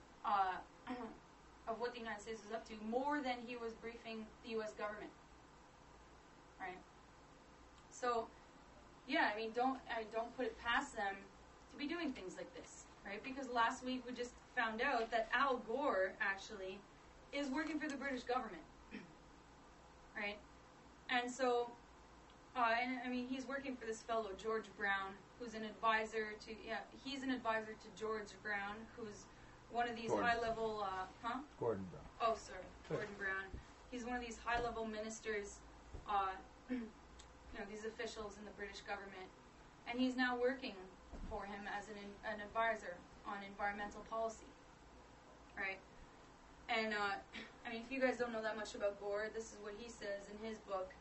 of what the United States was up to more than he was briefing the U.S. government, right? So, yeah, don't put it past them to be doing things like this, right? Because last week we just found out that Al Gore actually is working for the British government, right? And so, he's working for this fellow, George Brown, who's an advisor to, he's an advisor to George Brown, who's one of these high-level, Gordon Brown. Oh, sorry, Gordon Brown. He's one of these high-level ministers, these officials in the British government, and he's now working for him as an advisor on environmental policy, right? And, if you guys don't know that much about Gore, this is what he says in his book.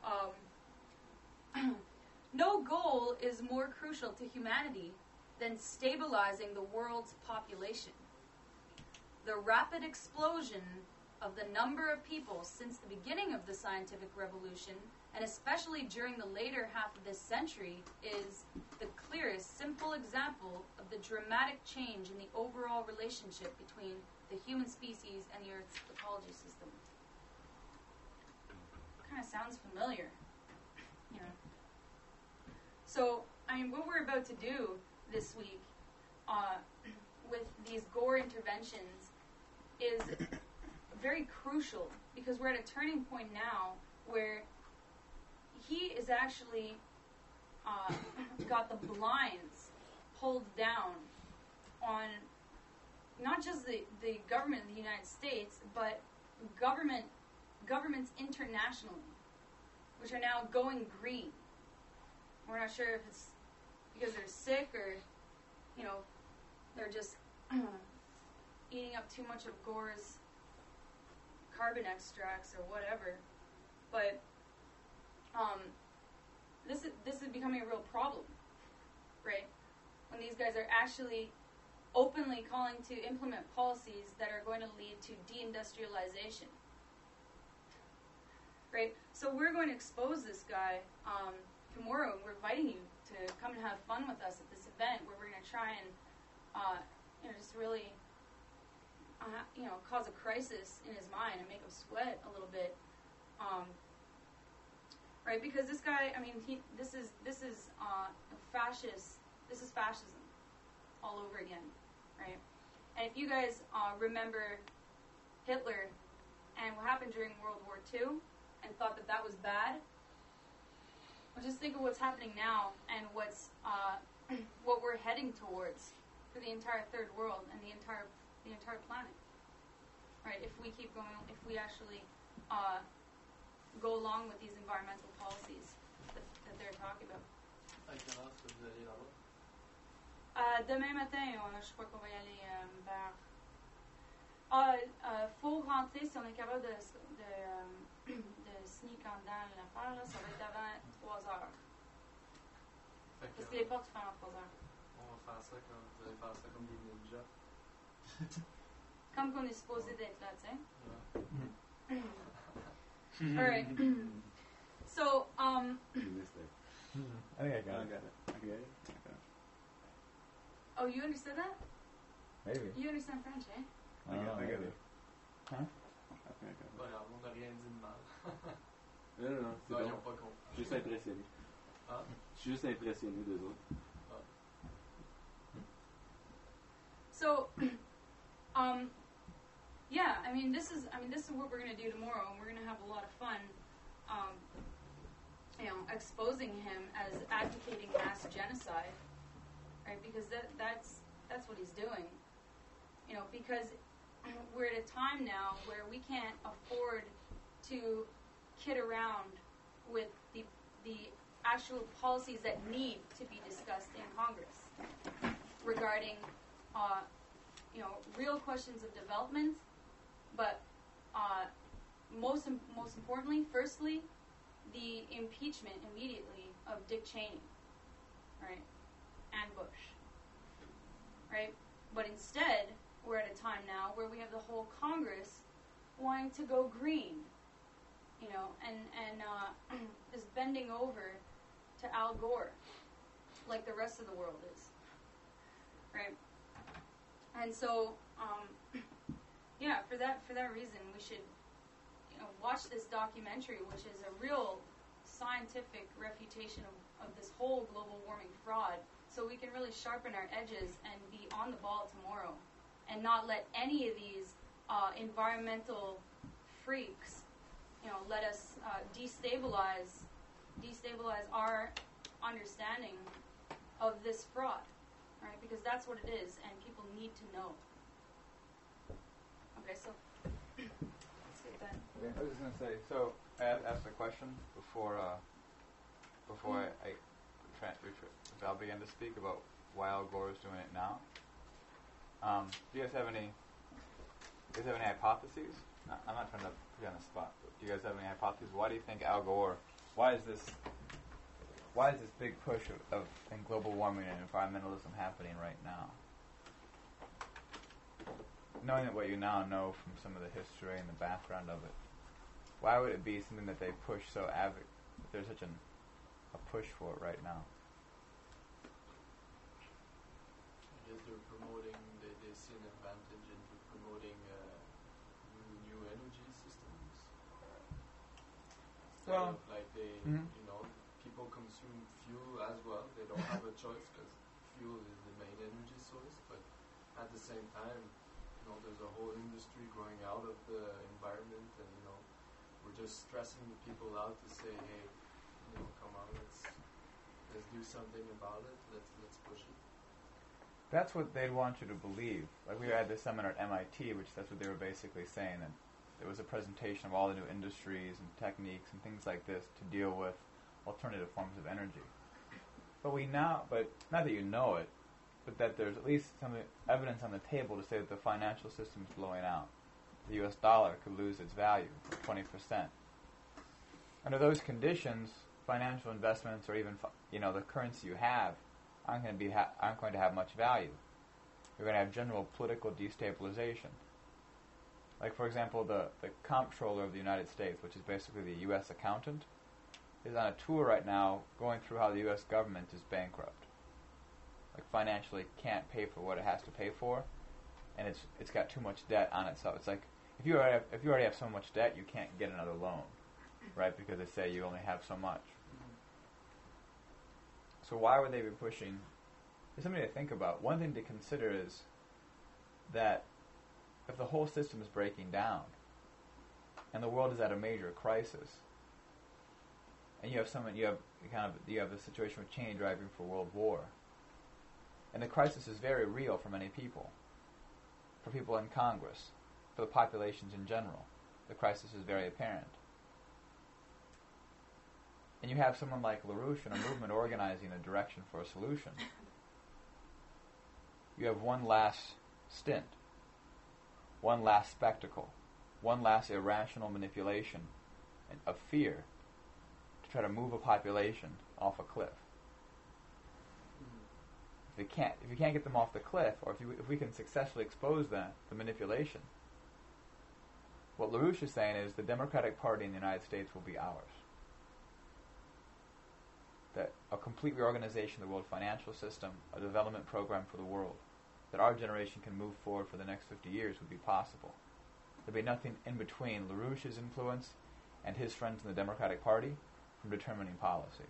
No goal is more crucial to humanity than stabilizing the world's population. The rapid explosion of the number of people since the beginning of the scientific revolution, and especially during the later half of this century, is the clearest, simple example of the dramatic change in the overall relationship between the human species and the Earth's ecology system. Kind of sounds familiar, So, what we're about to do this week with these Gore interventions is very crucial, because we're at a turning point now where he is actually got the blinds pulled down on not just the government of the United States, but governments internationally, which are now going green. We're not sure if it's because they're sick or, they're just eating up too much of Gore's carbon extracts or whatever. But this is becoming a real problem, right? When these guys are actually openly calling to implement policies that are going to lead to deindustrialization, right? So we're going to expose this guy tomorrow. We're inviting you to come and have fun with us at this event where we're going to try and, just really, cause a crisis in his mind and make him sweat a little bit. right? Because this guy, I mean, this is fascist. This is fascism all over again, right? And if you guys remember Hitler and what happened during World War II and thought that that was bad, well, just think of what's happening now and what's what we're heading towards for the entire third world and the entire planet, right? If we keep going, if we actually go along with these environmental policies that they're talking about. À quelle heure est-ce que vous allez là-bas? Demain matin, je crois qu'on va y aller vers... faut rentrer, si on est capable de sneak en dedans l'affaire, là, ça va être avant 3 heures. Parce que les portes ferment à 3 heures. On va faire ça comme, vous allez faire ça comme des ninjas. Comme qu'on est supposé d'être là, tu sais. Yeah. Alright. So, You missed it. I think I got it. oh, you understood that? Maybe. You understand French, eh? I got it. Huh? I think I got it. Pas grave, on n'a rien dit de mal. Non, c'est Non, ils bon. n'ont pas compris. Je suis juste impressionné. Hein? Je suis juste impressionné d'eux autres. So, yeah, I mean, this is what we're gonna do tomorrow, and we're gonna have a lot of fun, exposing him as advocating mass genocide, right? Because that's what he's doing, because we're at a time now where we can't afford to kid around with the actual policies that need to be discussed in Congress regarding real questions of development, but most importantly, firstly, the impeachment immediately of Dick Cheney, right, and Bush, right? But instead, we're at a time now where we have the whole Congress wanting to go green, and just bending over to Al Gore, like the rest of the world is, right? And so, for that reason, we should, watch this documentary, which is a real scientific refutation of this whole global warming fraud, so we can really sharpen our edges and be on the ball tomorrow, and not let any of these environmental freaks, let us destabilize our understanding of this fraud. Right, because that's what it is, and people need to know. Okay, so let's get that. Okay, I was just gonna say. So I asked a question before I'll begin to speak about why Al Gore is doing it now. Do you guys have any hypotheses? I'm not trying to put you on the spot, but do you guys have any hypotheses? Why do you think Al Gore? Why is this big push in global warming and environmentalism happening right now? Knowing that what you now know from some of the history and the background of it, why would it be something that they push so that there's such a push for it right now? I guess they're promoting, they see an advantage in promoting new energy systems. Well, like they, people consume fuel as well. They don't have a choice because fuel is the main energy source. But at the same time, there's a whole industry growing out of the environment, and we're just stressing the people out to say, hey, come on, let's do something about it. Let's push it. That's what they'd want you to believe. Like we had this seminar at MIT, which that's what they were basically saying. And there was a presentation of all the new industries and techniques and things like this to deal with alternative forms of energy. But not that you know it, but that there's at least some evidence on the table to say that the financial system is blowing out. The U.S. dollar could lose its value by 20%. Under those conditions, financial investments or even the currency you have aren't going to have much value. You're going to have general political destabilization. Like, for example, the comptroller of the United States, which is basically the U.S. accountant, is on a tour right now going through how the U.S. government is bankrupt. Like, financially can't pay for what it has to pay for, and it's got too much debt on itself. It's like, if you already have so much debt, you can't get another loan. right? Because they say you only have so much. So why would they be pushing? There's something to think about. One thing to consider is that if the whole system is breaking down and the world is at a major crisis, and you have the situation with Cheney driving for world war, and the crisis is very real for many people, for people in Congress, for the populations in general. The crisis is very apparent. And you have someone like LaRouche and a movement organizing a direction for a solution. You have one last stint, one last spectacle, one last irrational manipulation of fear to try to move a population off a cliff. If you can't get them off the cliff, or if we can successfully expose the manipulation, what LaRouche is saying is the Democratic Party in the United States will be ours. That a complete reorganization of the world financial system, a development program for the world, that our generation can move forward for the next 50 years would be possible. There'd be nothing in between LaRouche's influence and his friends in the Democratic Party from determining policy.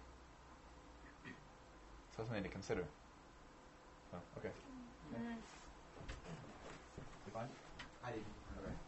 So something to consider. So, okay. You fine? I didn't. All right.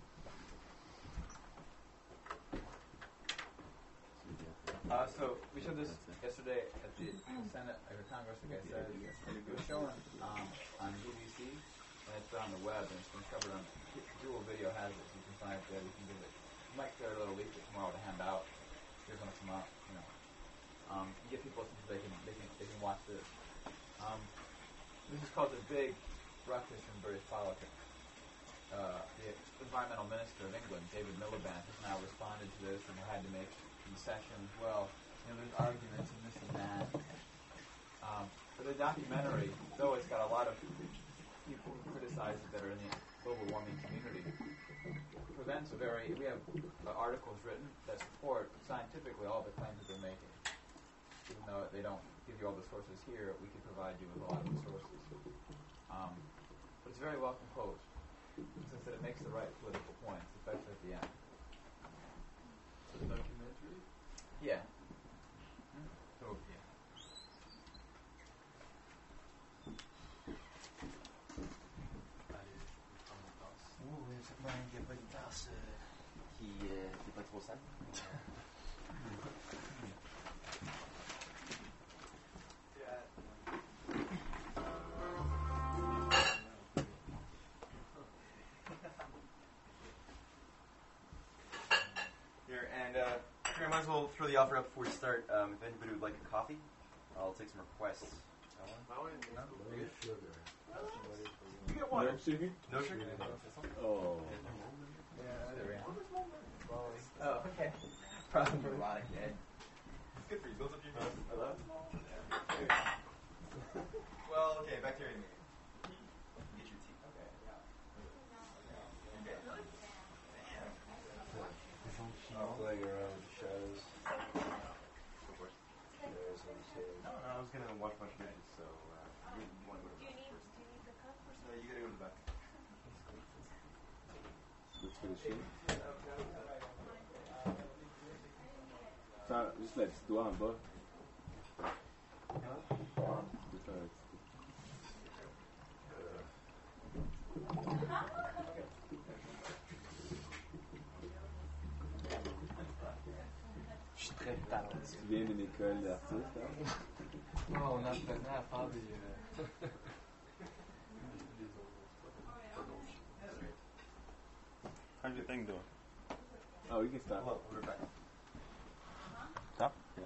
So we showed this yesterday at the Senate, or the Congress, like I said. It was shown on BBC, and it's been on the web, and it's been covered on Dual Video has it, so you can find it there. You can give it. You might get a little leaflet tomorrow to hand out. Here's when it come out. You get people so they can watch this. This is called the Big Ruckus in British Politics. The Environmental Minister of England, David Miliband, has now responded to this and had to make concessions. Well, there's arguments and this and that. But the documentary, though it's got a lot of people who criticize it that are in the global warming community, presents we have articles written that support scientifically all the claims that they're making. Even though they don't give you all the sources here, we can provide you with a lot of the sources. But it's very well composed, since that it makes the right political points, especially at the end. It's a documentary? Yeah. So, yeah. Il n'y a pas une tasse qui est pas trop sale. Here, and I might as well throw the offer up before we start. If anybody would like a coffee, I'll take some requests. You get one. No sugar? No sugar? Oh. Oh, okay. Problem erotic, eh? It's good for you. Builds up your immune. Hello? Well, okay, bacteria. Get your tea. Okay, yeah. I'll play around with the shadows. No, I was gonna watch my movies, so you want to go to the back first. Do you need the cup or No, you gotta go to the back. Let's finish it. Ça, juste la petite doigt en bas. Je suis très talentueux. Tu viens d'une école d'artiste, hein? Non, on apprenait à faire des... How's your thing doing? Oh, we can stop. Hello, we're back. Stop? Yeah.